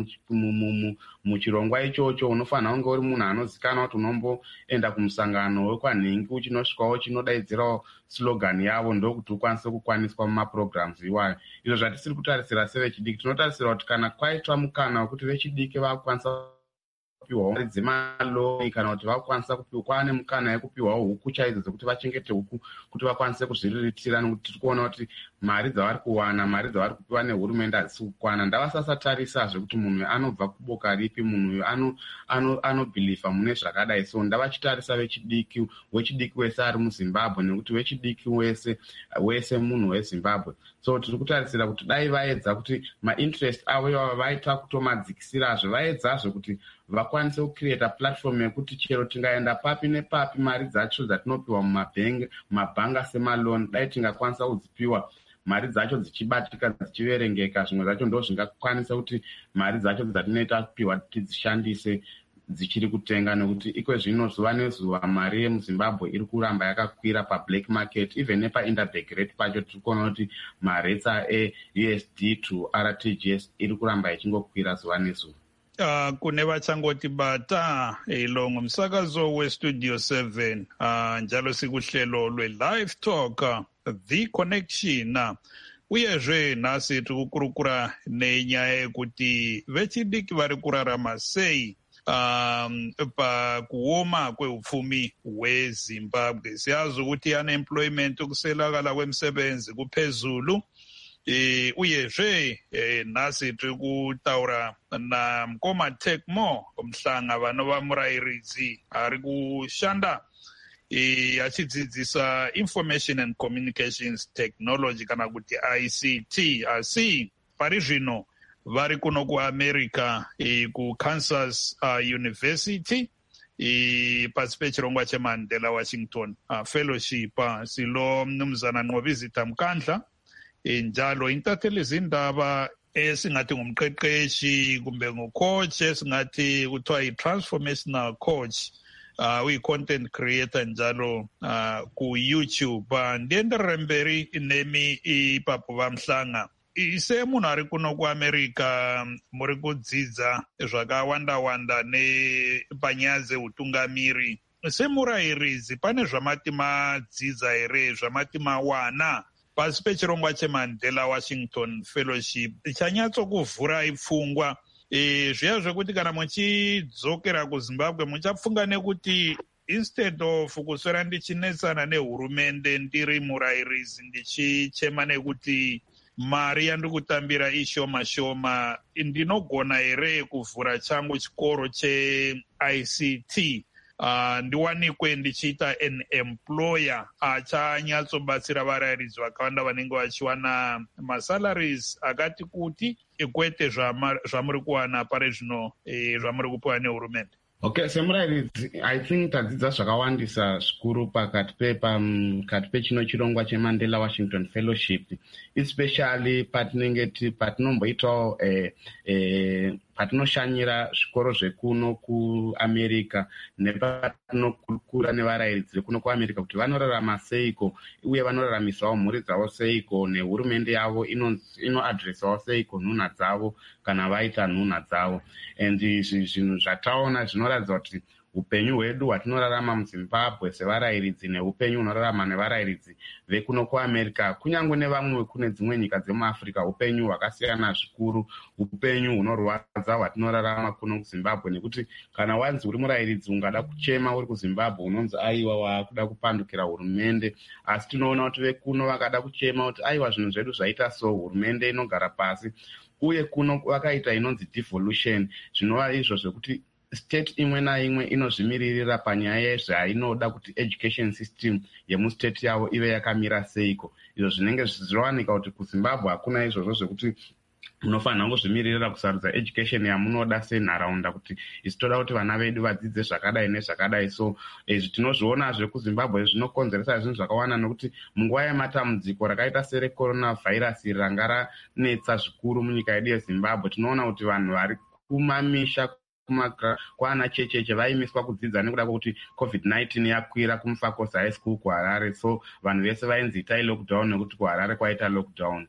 muchirongwa ichocho unofanira kunge uri munhu anozikanwa kuti unomboenda kumusangano wekwanhingi uchinosvikawo chinodaidzirawo slogan yavo, ndokuti ukwanise kukwaniswa mumaprograms iwayo. Izvo zvatisiri kutarisira sevechidiki, tinotarisira kuti kana kwaitwa mukana wekuti vechidiki vakwanisa kupiwawo mari dzemaloni, kana kuti vakwanisa kupiwa kwane mukana yekupiwawo huku chaidzo dzekuti vachengete huku kuti vakwanise kuzviriritira, nekuti tiri kuona kuti mari dzavari kuwana, mari dzavari kupiwa nehurumende hadzisi kukwana. Ndavasasatarisazve kuti munhu anobva kuboka ripi, munhu anobhilivha mune zvakadai. So ndavachitarisa vechidiki, wechidiki wese ari muZimbabwe, nekuti wechidiki wese wese munhu weZimbabwe. So tiri kutarisira kuti dai vaedza kuti mainterest avo ivava vaita kutomadzikisirazve, vaedzazve kuti vakwanise kucreata platform yekuti chero tingaenda papi nepapi mari dzacho dzatinopiwa mumabhanga semaloni, dai tingakwanisa kudzipiwa mari dzacho dzichibatika dzichiverengeka. Zvimwe zvacho ndo zvingakwanisa kuti mari dzacho dzatinoita kupiwa tidzishandise dzichiri kutenga, nekuti iko zvino zuva nezuva mari yemuZimbabwe iri kuramba yakakwira pablack market, even nepainterbank rate pacho tiri kuona kuti marates e-U S D to R T G S iri kuramba ichingokwira zuva nezuva. Uh, kune vachangoti bata ilo ngumsakazo weStudio seven uh, njalo sikuhlelo lwe-Live Talk uh, The Connection uh, uyezve nhasi tiri kukurukura nenyaya yekuti vechidiki vari kurarama sei um, pakuoma kweupfumi hweZimbabwe. Siyazi ukuthi unemployment, kuswelakala kwemisebenzi kuphezulu. E, uyezve e, nhasi tiri kutaura namukoma Tecmo Mhlanga vanova murayiridzi ari kushanda e, achidzidzisa Information and Communications Technology kana kuti I C T, asi pari zvino vari kuno kuAmerica e, kuKansas uh, University e, pasi pechirongwa cheMandela Washington uh, Fellowship uh, silo mnumzana Nqobizitha Mkandla njalo intatheli zindaba esingathi ngumqeqeshi kumbe ngucoach, esingathi kuthiwa yi-transformational coach, uh, uyi-content creator njalo uh, ku-YouTube. Uh, ndienderere mberi nemi ipapo vaMhlanga. Ise munhu ari kuno kuAmerica muri kudzidza zvakawanda-wanda nepanyaya dzeutungamiri. semurayirizi pane zvamati madzidza here, zvamati mawana pasi pechirongwa cheMandela Washington Fellowship chanyatsokuvhurai pfungwa e, zviya zvekuti kana muchidzokera kuZimbabwe muchapfunga nekuti instead of kuswera ndichinetsana nehurumende ndiri murayirizi ndichichema nekuti mari yandiri kutambira ishoma shoma, ndinogona here kuvhura changu chikoro che-I C T uh, ndiwanikwe ndichiita an employer achanyatsobatsira varayiridzi vakawanda vanenge vachiwana masalaries akati kuti kwete zvamuri kuwana pari zvino eh, zvamuri kupiwa nehurumende. Okay, semurairidzi, I think tadzidza zvakawandisa zvikuru pakati pakati pechino chirongwa cheMandela Washington Fellowship, especially patinenge patinomboitawo eh, eh, patinoshanyira zvikoro zvekuno kuAmerica nepatinokurukura nevarayiridzi vekuno kuAmerica kuti vanorarama seiko uye vanoraramisawo mhuri dzavo seiko nehurumende yavo inoadresawo seiko nhunha dzavo kana vaita nhunha dzavo. And zvinhu zvataona zvinoratidza kuti upenyu hwedu hwatinorarama muZimbabwe sevarayiridzi neupenyu hunorarama nevarayiridzi vekuno kuAmerica kunyange nevamwe kune dzimwe nyika dzemuAfrica upenyu hwakasiyana zvikuru, upenyu hunorwadza hwatinorarama kuno kuZimbabwe, nekuti kana wanzi uri murayiridzi ungada kuchema uri kuZimbabwe unonzi aiwa wakuda kupandukira hurumende, asi tinoona kuti vekuno vakada kuchema kuti aiwa zvinhu zvedu zvaita so hurumende inogara pasi, uye kuno vakaita inonzi devolution, zvinova izvo zvekuti state imwe naimwe inozvimiririra panyaya yezvainoda kuti education system yemustate yavo ive yakamira seiko. Izvo zvinenge zvichiwanika kuti kuZimbabwe hakuna izvozvo zvekuti munofanira kuzvimiririra kusarudza education yamunoda senharaunda kuti isi toda kuti vana vedu vadzidze zvakadai nezvakadai. So izvi tinozvionazve kuZimbabwe zvinokonzeresa zvinhu zvakawanda, nokuti munguva yematambudziko rakaita serecoronavhairasi ranga ranetsa zvikuru munyika yedu yeZimbabwe, tinoona kuti vanhu vari kumamisha kwana checheche vaimiswa kudzidza nekuda kwokuti covid nineteen yakwira kuMufakosi High School kuHarare, so vanhu vese vainzi itai lockdown nekuti kuHarare kwaita lockdown.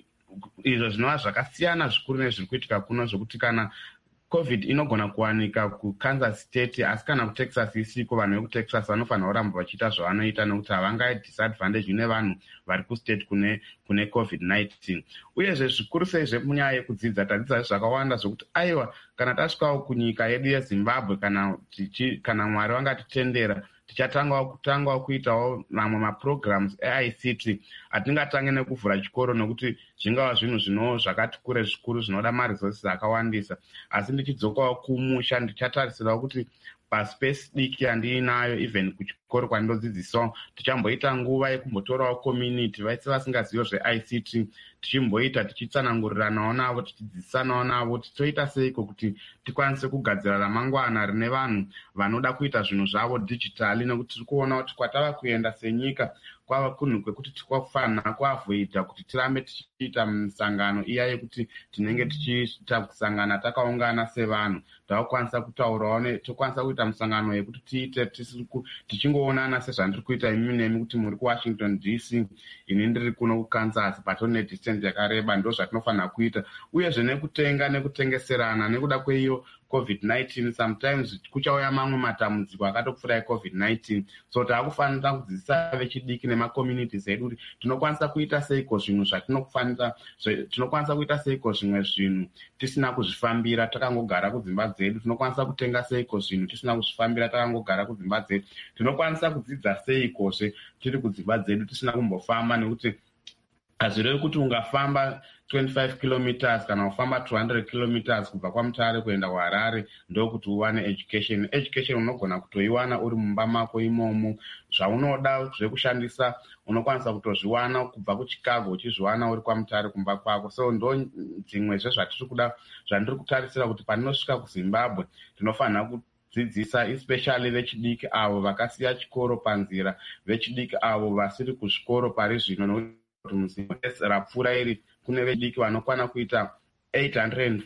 Izvo zvinova zvakasiyana zvikuru nezviri kuitika kuno, zvokuti kana covid inogona kuwanika kuKansas State asi kana kuTexas isiko, vanhu vekuTexas vanofanira kuramba vachiita zvavanoita nekuti havangadhisadvantage nevanhu vari kustate kune kune covid nineteen. Uyezve zvikuru sei zvemunyaya yekudzidza tadzidza zvakawanda zvokuti aiwa kana tasvikawo kunyika yedu yeZimbabwe kana kana Mwari vangatitendera tichatangawo kutangawo kuitawo mamwe maprograms e-I C T atingatange nekuvhura chikoro, nokuti zvingava zvinhu zvino zvakati kure zvikuru zvinoda maresources akawandisa. Asi ndichidzokawo kumusha ndichatarisirawo kuti paspace diki yandiinayo even kuchikoro kwandinodzidzisawo tichamboita nguva yekumbotorawo community vaise vasingazivo zve-I C T tichimboita tichitsananguriranawo navo tichidzidzisanawo navo kuti toita seiko kuti tikwanise kugadzira ramangwana rine vanhu vanoda kuita zvinhu zvavo digitali, nekuti tiri kuona kuti kwatava kuenda senyika kwava kunhu kwekuti tikafanira kuavhoidha kuti tirambe tichiita misangano iya yekuti tinenge tichiita kusangana takaungana sevanhu takukwanisa kutaurawo, tokwanisa kuita misangano yekuti tiite tichingoonana sezvandiri kuita imi nemi kuti muri kuWashington D C ini ndiri kuno kuKansas patone distance yakareba, ndo zvatinofanira kuita. Uyezve nekutenga nekutengeserana nekuda kweiyo covid nineteen sometimes kuchauya mamwe matambudziko akatopfuura covid nineteen, so taakufanira kudzidzisa vechidiki nemacommunities edu kuti tinokwanisa kuita seiko zvinhu zvatinofanira tinokwanisa kuita seiko zvimwe zvinhu tisina kuzvifambira takangogara kudzimba dzedu, tinokwanisa kutenga seiko zvinhu tisina kuzvifambira takangogara kudzimba dzedu, tinokwanisa kudzidza seikozve tiri kudzimba dzedu tisina kumbofamba, nekuti hazvirevi kuti ungafamba twenty-five kilometers kana ufamba two hundred kilometers kubva kwaMutare kuenda kuHarare ndokuti uwane education. Education unogona kutoiwana uri mumba mako imomo, zvaunoda zvekushandisa unokwanisa kutozviwana kubva kuChicago uchizviwana uri kwaMutare kumba kwako. So ndo dzimwe zvezvatiri kuda zvandiri kutarisira kuti pandinosvika kuZimbabwe ndinofanira kudzidzisa especially vechidiki avo vakasiya chikoro panzira, vechidiki avo vasiri kuzvikoro pari zvino, nokuti muZimbabwe rapfuura iri kune vechidiki vanokwana kuita eight hundred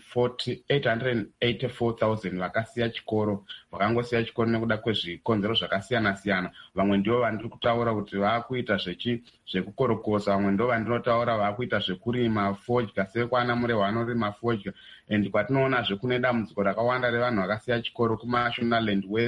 eighty-four thousand vakasiya chikoro, vakangosiya chikoro nekuda kwezvikonzero zvakasiyana siyana. Vamwe ndivo vandiri kutaura kuti vakuita zvekukorokosa, vamwe ndivo vandinotaura vakuita zvekurima fodya sekwana mure vanorima fodya. And kwatinoona zvekune dambudziko rakawanda revanhu vakasiya chikoro kuMashonaland West,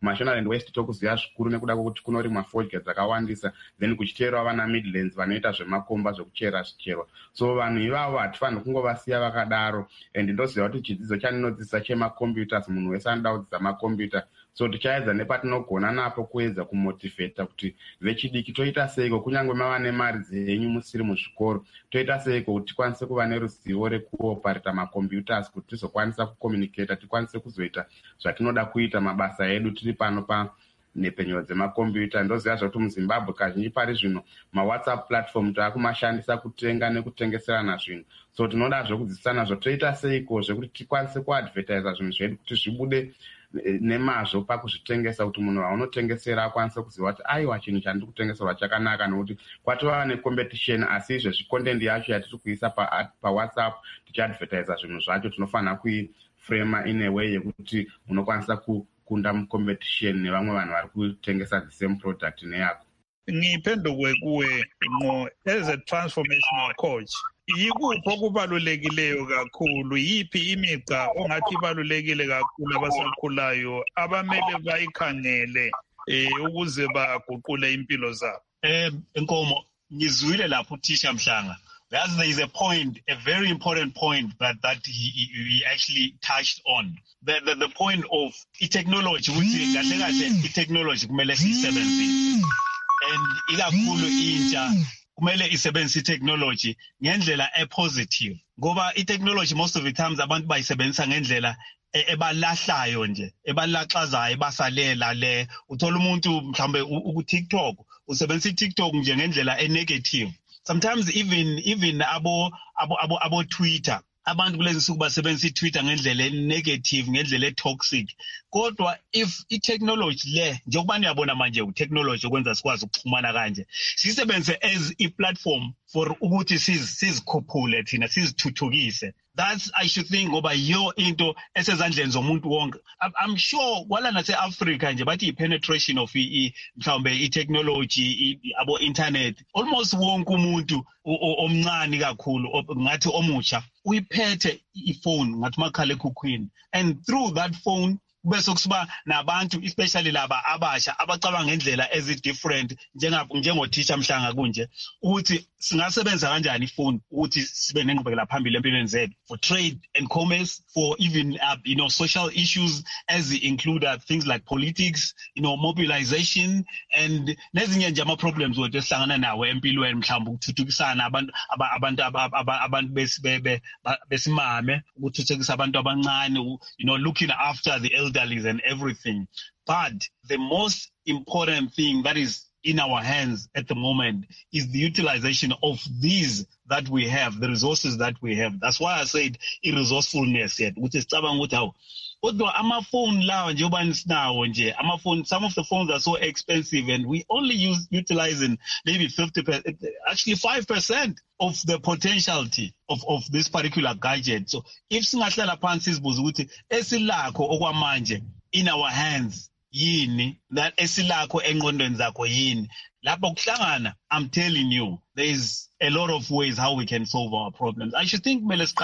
kumashonaland west tokuziva zvikuru nekuda kwokuti kunorimwa fodya dzakawandisa, then kuchiteerwa vana midlands vanoita zvemakomba zvokuchera zvicherwa. So vanhu ivavo hatifaniri kungovasiya vakadaro, and ndoziva kuti chidzidzo chandinodzidzisa chemacomputers munhu wese anoda kudzidza makombiyuta. So tichaedza nepatinogona napo kuedza kumotivheta kuti vechidiki toita seiko kunyange mava nemari dzenyu musiri muzvikoro, toita seiko kuti tikwanise kuva neruzivo rekuoparita macomputers kuti tizokwanisa kucommunicata, tikwanise kuzoita zvatinoda kuita mabasa edu tiri pano pa nepenyero dzemakombiyuta. Ndoziva zvakuti muZimbabwe kazhinji pari zvino mawhatsapp platform taakumashandisa kutenga nekutengeserana zvinhu. So tinoda zvokudzidzisana zvo toita seiko zvekuti tikwanise kuadvertisa zvinhu zvedu kuti zvibude nemazvo pakuzvitengesa, kuti munhu aunotengesera akwanise kuziva kuti aiwa chinhu chandiri kutengeserwa chakanaka, nokuti kwatova necompetition, asi izvezvi content yacho yatiri kuisa pawhatsapp tichiadvertisa zvinhu zvacho tinofanira kuiframa in a way yekuti unokwanisa kukunda mucompetition nevamwe vanhu vari kutengesa the same product neyako. Ngiphenduke kuwe ngo as a transformational coach, yikuphi okubalulekileyo kakhulu, yiphi imigca ongathi ibalulekile kakhulu abasakhulayo abamele bayikhangele eh ukuze baguqule impilo zabo? Eh Nkomo, ngizwile lapho uthisha Mhlanga. As there is a point, a very important point that that he, he, he actually touched on. The the, the point of technology, ukuthi kahle kahle technology kumele siyisebenzise. And ikakhulu intsha kumele isebenzise technology ngendlela epositive, ngoba i-technology most of the times abantu bayisebenzisa ngendlela ebalahlayo nje, ebalaxazayo, ebasalela le. Uthola umuntu mhlambe ku-TikTok usebenzisa i-TikTok nje ngendlela e-negative. Sometimes even even abo abo abo abo Twitter, abantu kulezi nsuku basebenzisa i-Twitter ngendlela e-negative, ngendlela e-toxic. Kodwa if i-technology le njengoba niyabona manje u-technology okwenza sikwazi ukuxhumana kanje, sisebenzise as i-platform for ukuthi sizikhuphule thina, sizithuthukise. That's, I should think, ngoba yiyo into esezandleni zomuntu wonke. I'm sure kwala nase-Africa nje bathi i-penetration of mhlawumbe i-technology, abo internet, almost wonke umuntu omncane kakhulu ngathi omutsha uyiphethe ifone ngathi makhalekhukhwini, and through that phone bese kusiba nabantu especially laba abasha abacabanga ngendlela ezi-different njengothisha Mhlanga kunje, ukuthi singasebenza kanjani ifoni ukuthi sibe nengqubekela phambili empilweni zethu, for trade and commerce, for even uh, you know social issues as include uh, things like politics, you know, mobilization, and nezinye nje ama problems wethu esihlangana nawo empilweni, mhlawumbe ukuthuthukisana abantu abantu abantu besibebe besimame, ukuthuthukisa abantu abancane, you know, looking after the elderly and everything. But the most important thing that is in our hands at the moment is the utilization of these that we have, the resources that we have. That's why I said resourcefulness yet, which is how. Kodwa ama-phone lawa njengoba nisinawo nje, ama-phone, some of the phones are so expensive and we only use utilizing maybe fifty percent, actually five percent of the potentiality of, of this particular gadget. So if singahlala phansi sizibuza ukuthi esilakho okwamanje in our hands yini, that esilakho engqondweni zakho yini, lapho kuhlangana, I'm telling you, there is a lot of ways how we can solve our problems. I should think let's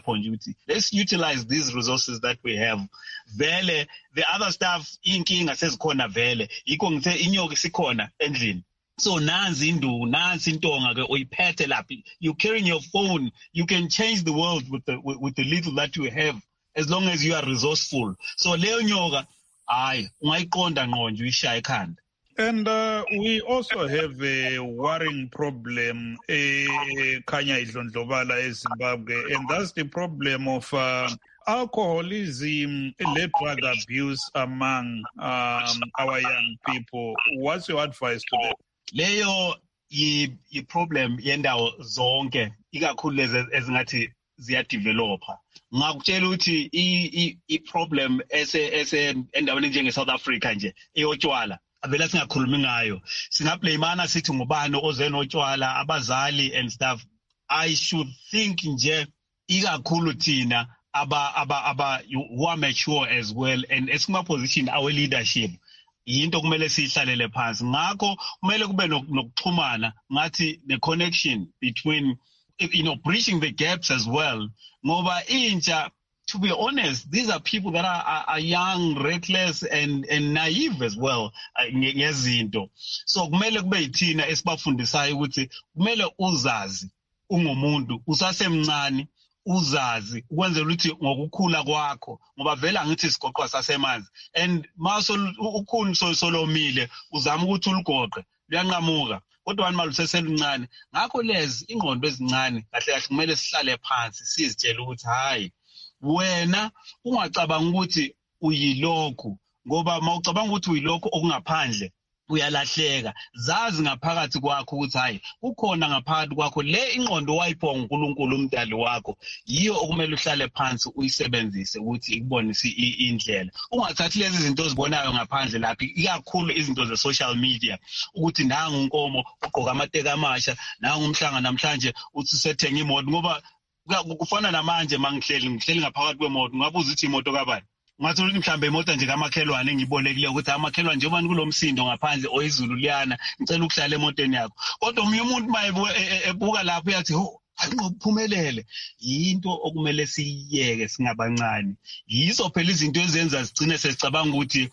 let's utilize these resources that we have. Vele, the other stuff, inkinga sezikhona vele, yikho ngithe inyoka isikhona endlini. So nanzi indu, nanzi intonga ke uyiphethe laphi. You carrying your phone, you can change the world with the with, with the little that you have, as long as you are resourceful. So leyo nyoka, ayi, ungayiqonda ngqo nje uyishaya ekhanda. And uh, we also have a worrying problem, Kanya Idlondlobala eZimbabwe, and that's the problem of uh, alcoholism, drug abuse among um, our young people. What's your advice to them? Leyo yi problem yendawo zonke, ikakhulu lezi ezingathi ziyadevelopa. Ngakutshela ukuthi i problem ese ese endaweni njenge South Africa nje eyotshwala avela singakhulumi ngayo, singablamana sithi ngubani oze notshwala, abazali and stuff. I should think nje ikakhulu thina aba aba aba who are mature as well and esima position our leadership, yinto kumele sihlalele phansi. Ngakho kumele kube nokuxhumana ngathi the connection between, you know, bridging the gaps as well, ngoba intsha to be honest, these are people that are, are, are young, reckless, and, and naive as well. Ngezinto. So kumele kube yithina esibafundisayo ukuthi kumele uzazi ungumuntu usasemncane uzazi ukwenzela ukuthi ngokukhula kwakho ngoba vele angithi sigoqwa sasemanzi and maso ukhuni solomile uzama ukuthi uligoqe luyanqamuka kodwa wani maluseseluncane ngakho lezi ingqondo ezincane kahle kahle kumele sihlale phansi sizitshela ukuthi hayi wena ungacabanga ukuthi uyilokhu ngoba mawucabanga ukuthi uyilokhu okungaphandle uyalahleka zazi ngaphakathi kwakho ukuthi hayi ukhona ngaphakathi kwakho le ingqondo wayiphiwa uNkulunkulu umdali wakho yiyo okumele uhlale phansi uyisebenzise ukuthi ikubonise indlela ungathathi lezi zinto ozibonayo ngaphandle lapha ikakhulu izinto ze social media ukuthi nanga unkomo ugqoka amateka amasha nanga umhlanga namhlanje uthi sethenga imoto ngoba kufana namanje mangihleli ngihleli ngaphakathi kwemoto ngabuza ukuthi imoto kabani ngathi ukuthi mhlambe imoto nje kamakhelwane engibolekile ukuthi amakhelwane njengoba kulomsindo ngaphandle oyizulu liyana ngicela ukuhlala emotweni yakho kodwa umunye umuntu mayebuka lapho yathi ho akuphumelele yinto okumele siyiyeke singabancane yizo phela izinto ezenza sigcine sesicabanga ukuthi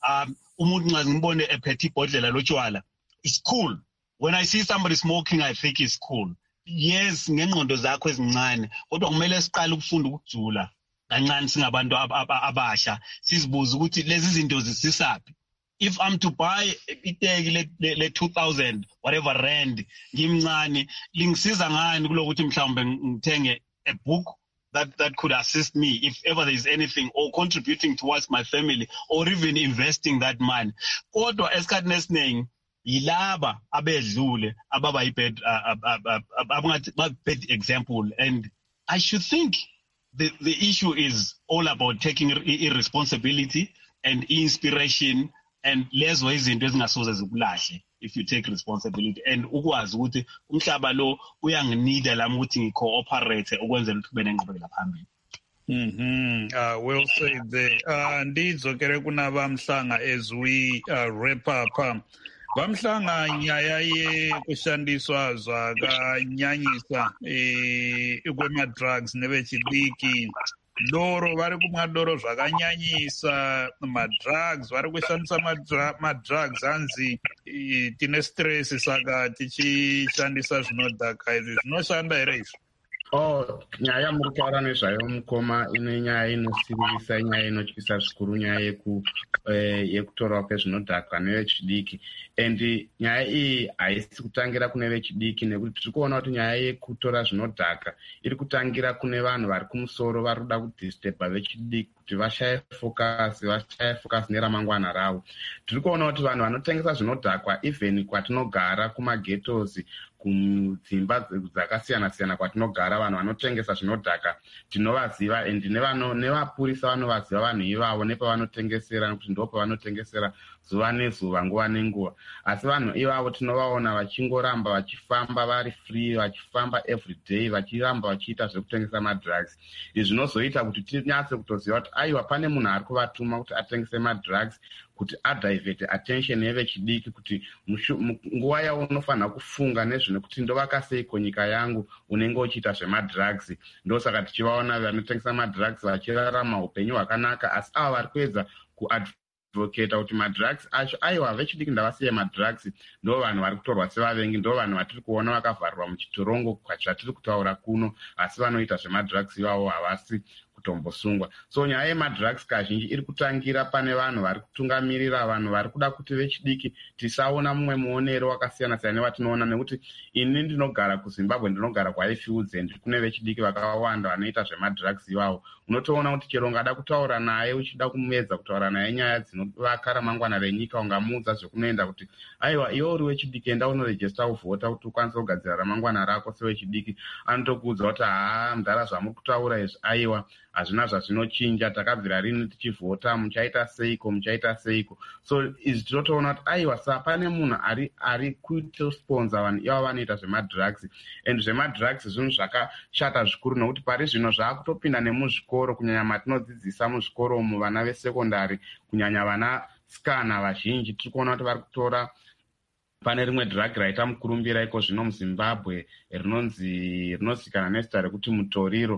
umuntu nxa ngibone ephethe ibhodlela lotshwala it's cool when I see somebody smoking I think it's cool yes ngengqondo zakho ezincane kodwa kumele siqale ukufunda ukujula kancane singabantu abasha sizibuza ukuthi lezi zinto zisisaphi if I'm to buy iteki le, le, le two thousand whatever rand ngimncane lingisiza ngani kulokuthi mhlawumbe ngithenge a book that that could assist me if ever there is anything or contributing towards my family or even investing that money kodwa esikhathini esiningi yilaba abedlule ababa yibad abangathi bad example and I should think the the issue is all about taking irresponsibility and inspiration and lezo izinto ezingasoze zikulahle if you take responsibility and ukwazi ukuthi umhlaba lo uyanginida lami ukuthi ngicooperate ukwenzela ukuthi kube nenqubekela phambili. Mhm. Uh, well said there. Uh, ndizokere kunabamhlanga as we uh, wrap up. Bamhlanga nyaya yekushandiswa zvakanyanyisa eh kwema-drugs nevechidiki doro vari kumwa doro zvakanyanyisa ma-drugs vari kushandisa ma-drugs hanzi tine stress saka tichishandisa zvinodhaka izvi zvinoshanda here izvi? Oh, nyaya muri kutaura nezvayo mukoma ine nyaya inosivisa nyaya inotyisa zvikuru nyaya yeku yekutorwa kwezvinodhaka nevechidiki and nyaya iyi haisi kutangira kune vechidiki nekuti tiri kuona kuti nyaya yekutora zvinodhaka iri kutangira kune vanhu vari kumusoro vari kuda kudisturba vechidiki kuti vashaye focus vashaye focus neramangwana ravo. Tiri kuona kuti vanhu vanotengesa zvinodhakwa even kwatinogara kumagetos kudzimba dzakasiyana-siyana kwatinogara vanhu vanotengesa zvinodhaka tinovaziva and nevapurisa vanovaziva vanhu ivavo nepavanotengesera nekuti ndo pavanotengesera zuva nezuva nguva nenguva asi vanhu ivavo tinovaona vachingoramba vachifamba vari free vachifamba everyday vachiramba vachiita zvekutengesa madrugs. Izvi zvinozoita kuti tinyatse kutoziva kuti aiwa pane munhu ari kuvatuma kuti atengese madrugs kuti adivert attention yevechidiki kuti nguva yavo unofanira kufunga nezvino kuti ndovaka seiko nyika yangu unenge uchiita zvemadrugs ndosaka tichivaona vanotengesa madrugs vachirarama upenyu hwakanaka asi ava vari kuedza kuadvocata kuti madrugs acho aiwa vechidiki ndavasiye madrugs ndo vanhu vari kutorwa sevavengi ndo vanhu vatiri kuona vakavharirwa muchitorongo zvatiri kutaura kuno asi vanoita zvemadrugs ivavo havasi kutombosungwa. So nyaya yemadrugs kazhinji iri kutangira pane vanhu vari kutungamirira vanhu vari kuda kuti vechidiki tisaona mumwe muonero wakasiyana-siyana nevatinoona nekuti ini ndinogara kuZimbabwe ndinogara kwaIfields and kune vechidiki vakawanda vanoita zvemadrugs ivavo. Unotoona kuti chero ungada kutaura naye uchida kumedza kutaura naye nyaya dzinovaka ramangwana renyika ungamuudza zvekunoenda kuti aiwa iwe uri wechidiki enda unorejesta uvhota kuti ukwanise kugadzira ramangwana rako sewechidiki anotokuudza kuti haa mudhara zvamuri kutaura izvi aiwa hazvina zvazvinochinja takabvira rini tichivhota muchaita seiko muchaita seiko. So izvi tinotoona kuti aiwa saa pane munhu ari ari kuitosponsa vanhu ivavo vanoita zvemadrugs and zvemadrugs zvinhu zvakashata zvikuru nokuti pari zvino zvaakutopinda nemuzvikoro kunyanya matinodzidzisa muzvikoro umu vana vesekondari kunyanya vana sikana vazhinji tiri kuona kuti vari kutora pane rimwe drug raita mukurumbira iko zvino muZimbabwe rinonzi rinozikanwa nezita rekuti mutoriro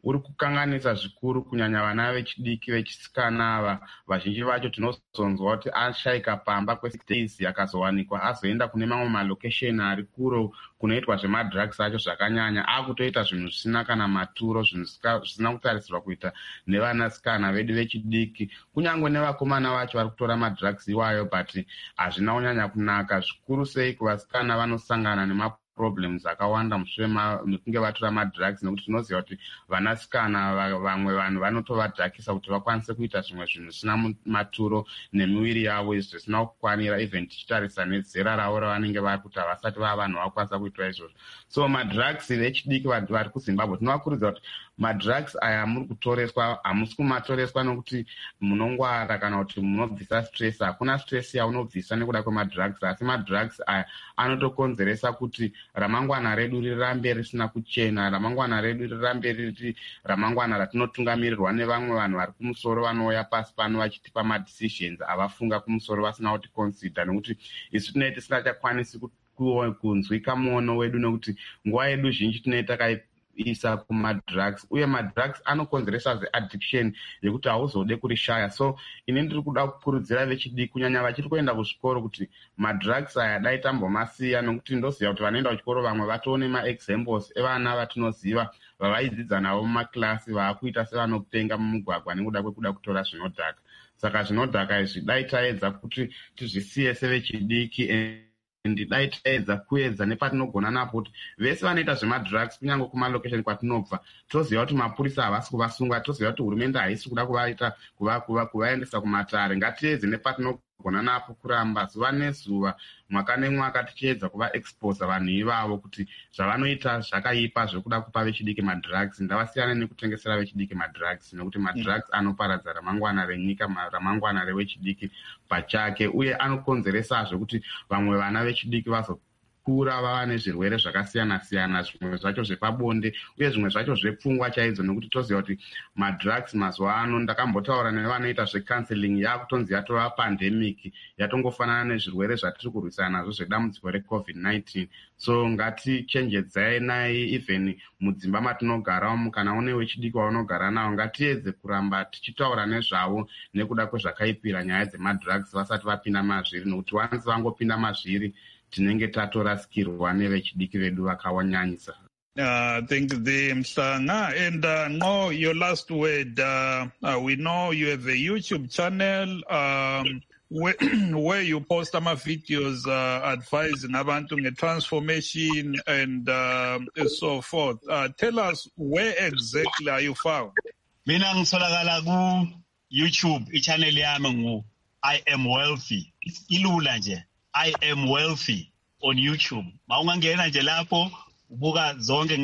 uri kukanganisa zvikuru kunyanya vana vechidiki vechisikana ava. Vazhinji vacho tinozonzwa kuti ashayika pamba kwesix days akazowanikwa azoenda kune mamwe malokesheni ari kuro kunoitwa zvemadrugs acho zvakanyanya, akutoita zvinhu zvisina kana maturo, zvinhu zvisina kutarisirwa kuita nevanasikana vedu vechidiki. Kunyange nevakomana vacho vari kutora madrugs iwayo, but hazvina kunyanya kunaka. Zvikuru sei kuvasikana vanosangana nema problems akawanda mushure mekunge vatora madrugs, nekuti tinoziva kuti vanasikana vamwe vanhu vanotovadhakisa kuti vakwanise kuita zvimwe zvinhu zvisina maturo nemiviri yavo, izvo zvisina kukwanira, even tichitarisa nezera ravo ravanenge vari kuti havasati vava vanhu vakwanisa kuitwa izvozvo. So madrugs vechidiki vari kuZimbabwe tinovakurudzira kuti madrugs aya muri kutoreswa hamusi kumatoreswa nokuti munongwara kana kuti munobvisa stress. Hakuna stress yaunobvisa nekuda kwemadrugs, asi madrugs aya anotokonzeresa kuti ramangwana redu rirambe risina kuchena, ramangwana redu rirambe riri ramangwana ratinotungamirirwa nevamwe vanhu vari kumusoro vanouya pasi pano vachitipa madecisions avafunga kumusoro vasina kuti consider, nekuti isu tinenge tisingachakwanisi kunzwika muono wedu, nekuti nguva yedu zhinji tinenge takaisa kumadrugs, uye madrugs anokonzeresa zveaddiction yekuti hauzode kurishaya. So ini ndiri kuda kukurudzira vechidiki kunyanya vachiri kuenda kuzvikoro kuti madrugs aya dai tambomasiya, nokuti ndoziva kuti vanoenda kuchikoro vamwe vatoone maexamples evana vatinoziva vavaidzidza navo mumaklasi vaakuita sevanokutenga mumugwagwa nekuda kwekuda kutora zvinodhaka. Saka zvinodhaka izvi dai taedza kuti tizvisiye sevechidiki, ndidai taedza kuedza nepatinogona napo kuti vese vanoita zvemadrugs kunyange kumalokesheni kwatinobva toziva kuti mapurisa havasi kuvasunga, toziva kuti hurumende haisi kuda kuvaita kuvaendesa kumatare. Ngatiedze nepatinogona napo kuramba zuva nezuva, mwaka nemwaka tichiedza kuvaexposa vanhu ivavo kuti zvavanoita zvakaipa zvekuda kupa vechidiki madrugs. Ndavasiyana nekutengesera vechidiki madrugs, nekuti madrugs anoparadza ramangwana renyika, ramangwana revechidiki pachake, uye anokonzeresa zvekuti vamwe vana vechidiki vazokura vava nezvirwere zvakasiyana siyana, zvimwe zvacho zvepabonde uye zvimwe zvacho zvepfungwa chaidzo, nekuti toziva kuti madrugs mazuva ano, ndakambotaura nevanoita zvecounseling, yakutonzi yatova pandemic, yatongofanana nezvirwere zvatiri kurwisana nazvo zvedambudziko recovid nineteen. So ngatichenjedzai nai, even mudzimba matinogara kana une wechidiki waunogara nawo, ngatiedze kuramba tichitaura nezvavo nekuda kwezvakaipira nyaya dzemadrugs vasati vapinda mazviri, nokuti wanzi vangopinda mazviri tinenge tatorasikirwa nevechidiki vedu vakawanyanyisa. Uh, thank the Mhlanga. And uh, no, your last word. Uh, uh, we know you have a YouTube channel um, where, where you post some videos uh, advising abantu nge-transformation and uh, so forth. Uh, tell us, where exactly are you found? Mina ngisolakala ku YouTube, i-channel yami ngu I Am Wealthy. Ilula nje. I Am Wealthy on YouTube. Mawungangena nje lapho ubuka zonke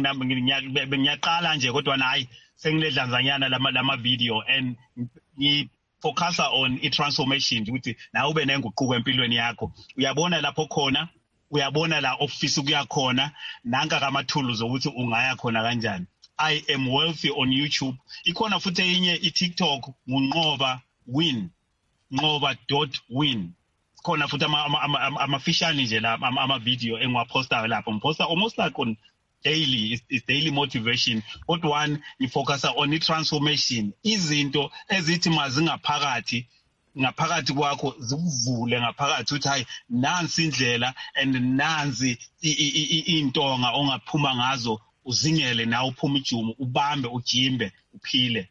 ngiyaqala nje kodwa hayi sengiledlanzanyana lama lama video and ngi focusa on i-transformation ukuthi nawe ube nenguquko empilweni yakho. Uyabona lapho khona, uyabona la office ukuya khona, nanka kama-tools ukuthi ungaya khona kanjani. I Am Wealthy on YouTube. Ikhona futhi enye i-TikTok ngunqoba win. Nqoba.win. Khona futhi ama-fishane nje la ama-video engiwapostayo lapho. Ngiposta almost like on daily, it's, it's daily motivation. But one, you focus on i-transformation. Izinto ezithi mazingaphakathi, ngaphakathi kwakho zikuvule ngaphakathi ukuthi hayi nansi indlela and nansi intonga ongaphuma ngazo, uzingele nawe uphuma ijumu, ubambe, ujimbe, uphile.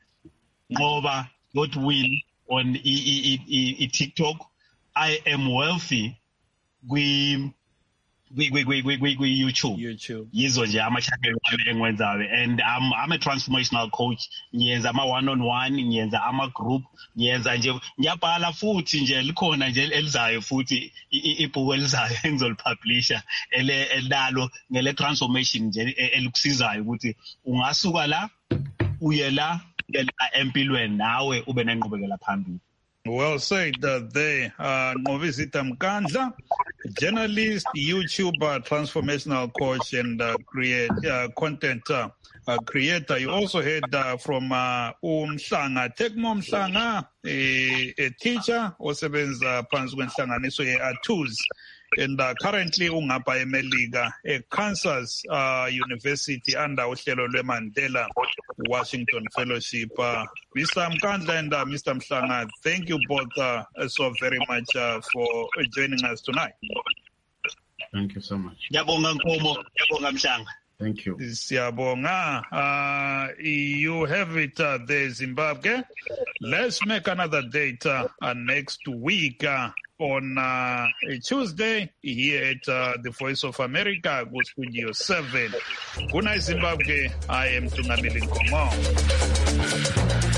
Nqoba.win on i-TikTok. I Am Wealthy kwi kwi kwi kwi kwi YouTube. YouTube. Yizo nje ama-channel engiwenzayo, and I'm I'm a transformational coach. Ngiyenza ama one on one, ngiyenza ama group, ngiyenza nje ngiyabhala futhi nje likhona nje elizayo futhi ibhuku elizayo engizolipublisha ele elalo ngele transformation nje elikusizayo ukuthi ungasuka la uye la empilweni nawe ube nenqubekela phambili. Well said uh, there. Uh, Nqobizitha Mkandla, journalist, YouTuber, transformational coach, and uh, create uh, content uh, uh, creator. You also heard uh, from uh, uMhlanga Tekmo Mhlanga, a, a teacher, osebenza phansi kwenhlanganiso ye-A T U Z and uh, currently ungapha eMelika eKansas uh, University under uhlelo lweMandela Washington Fellowship. Uh, Mister Mkandla and uh, Mister Mhlanga, thank you both uh, so very much uh, for joining us tonight. Thank you so much. Ngiyabonga Nkomo, ngiyabonga Mhlanga. Thank you. Siyabonga. Uh, you have it uh, there, Zimbabwe. Let's make another date uh, uh, next week uh, on uh, a Tuesday here at uh, the Voice of America, go Studio seven. Good night, Zimbabwe. I am Tungamili Nkomo.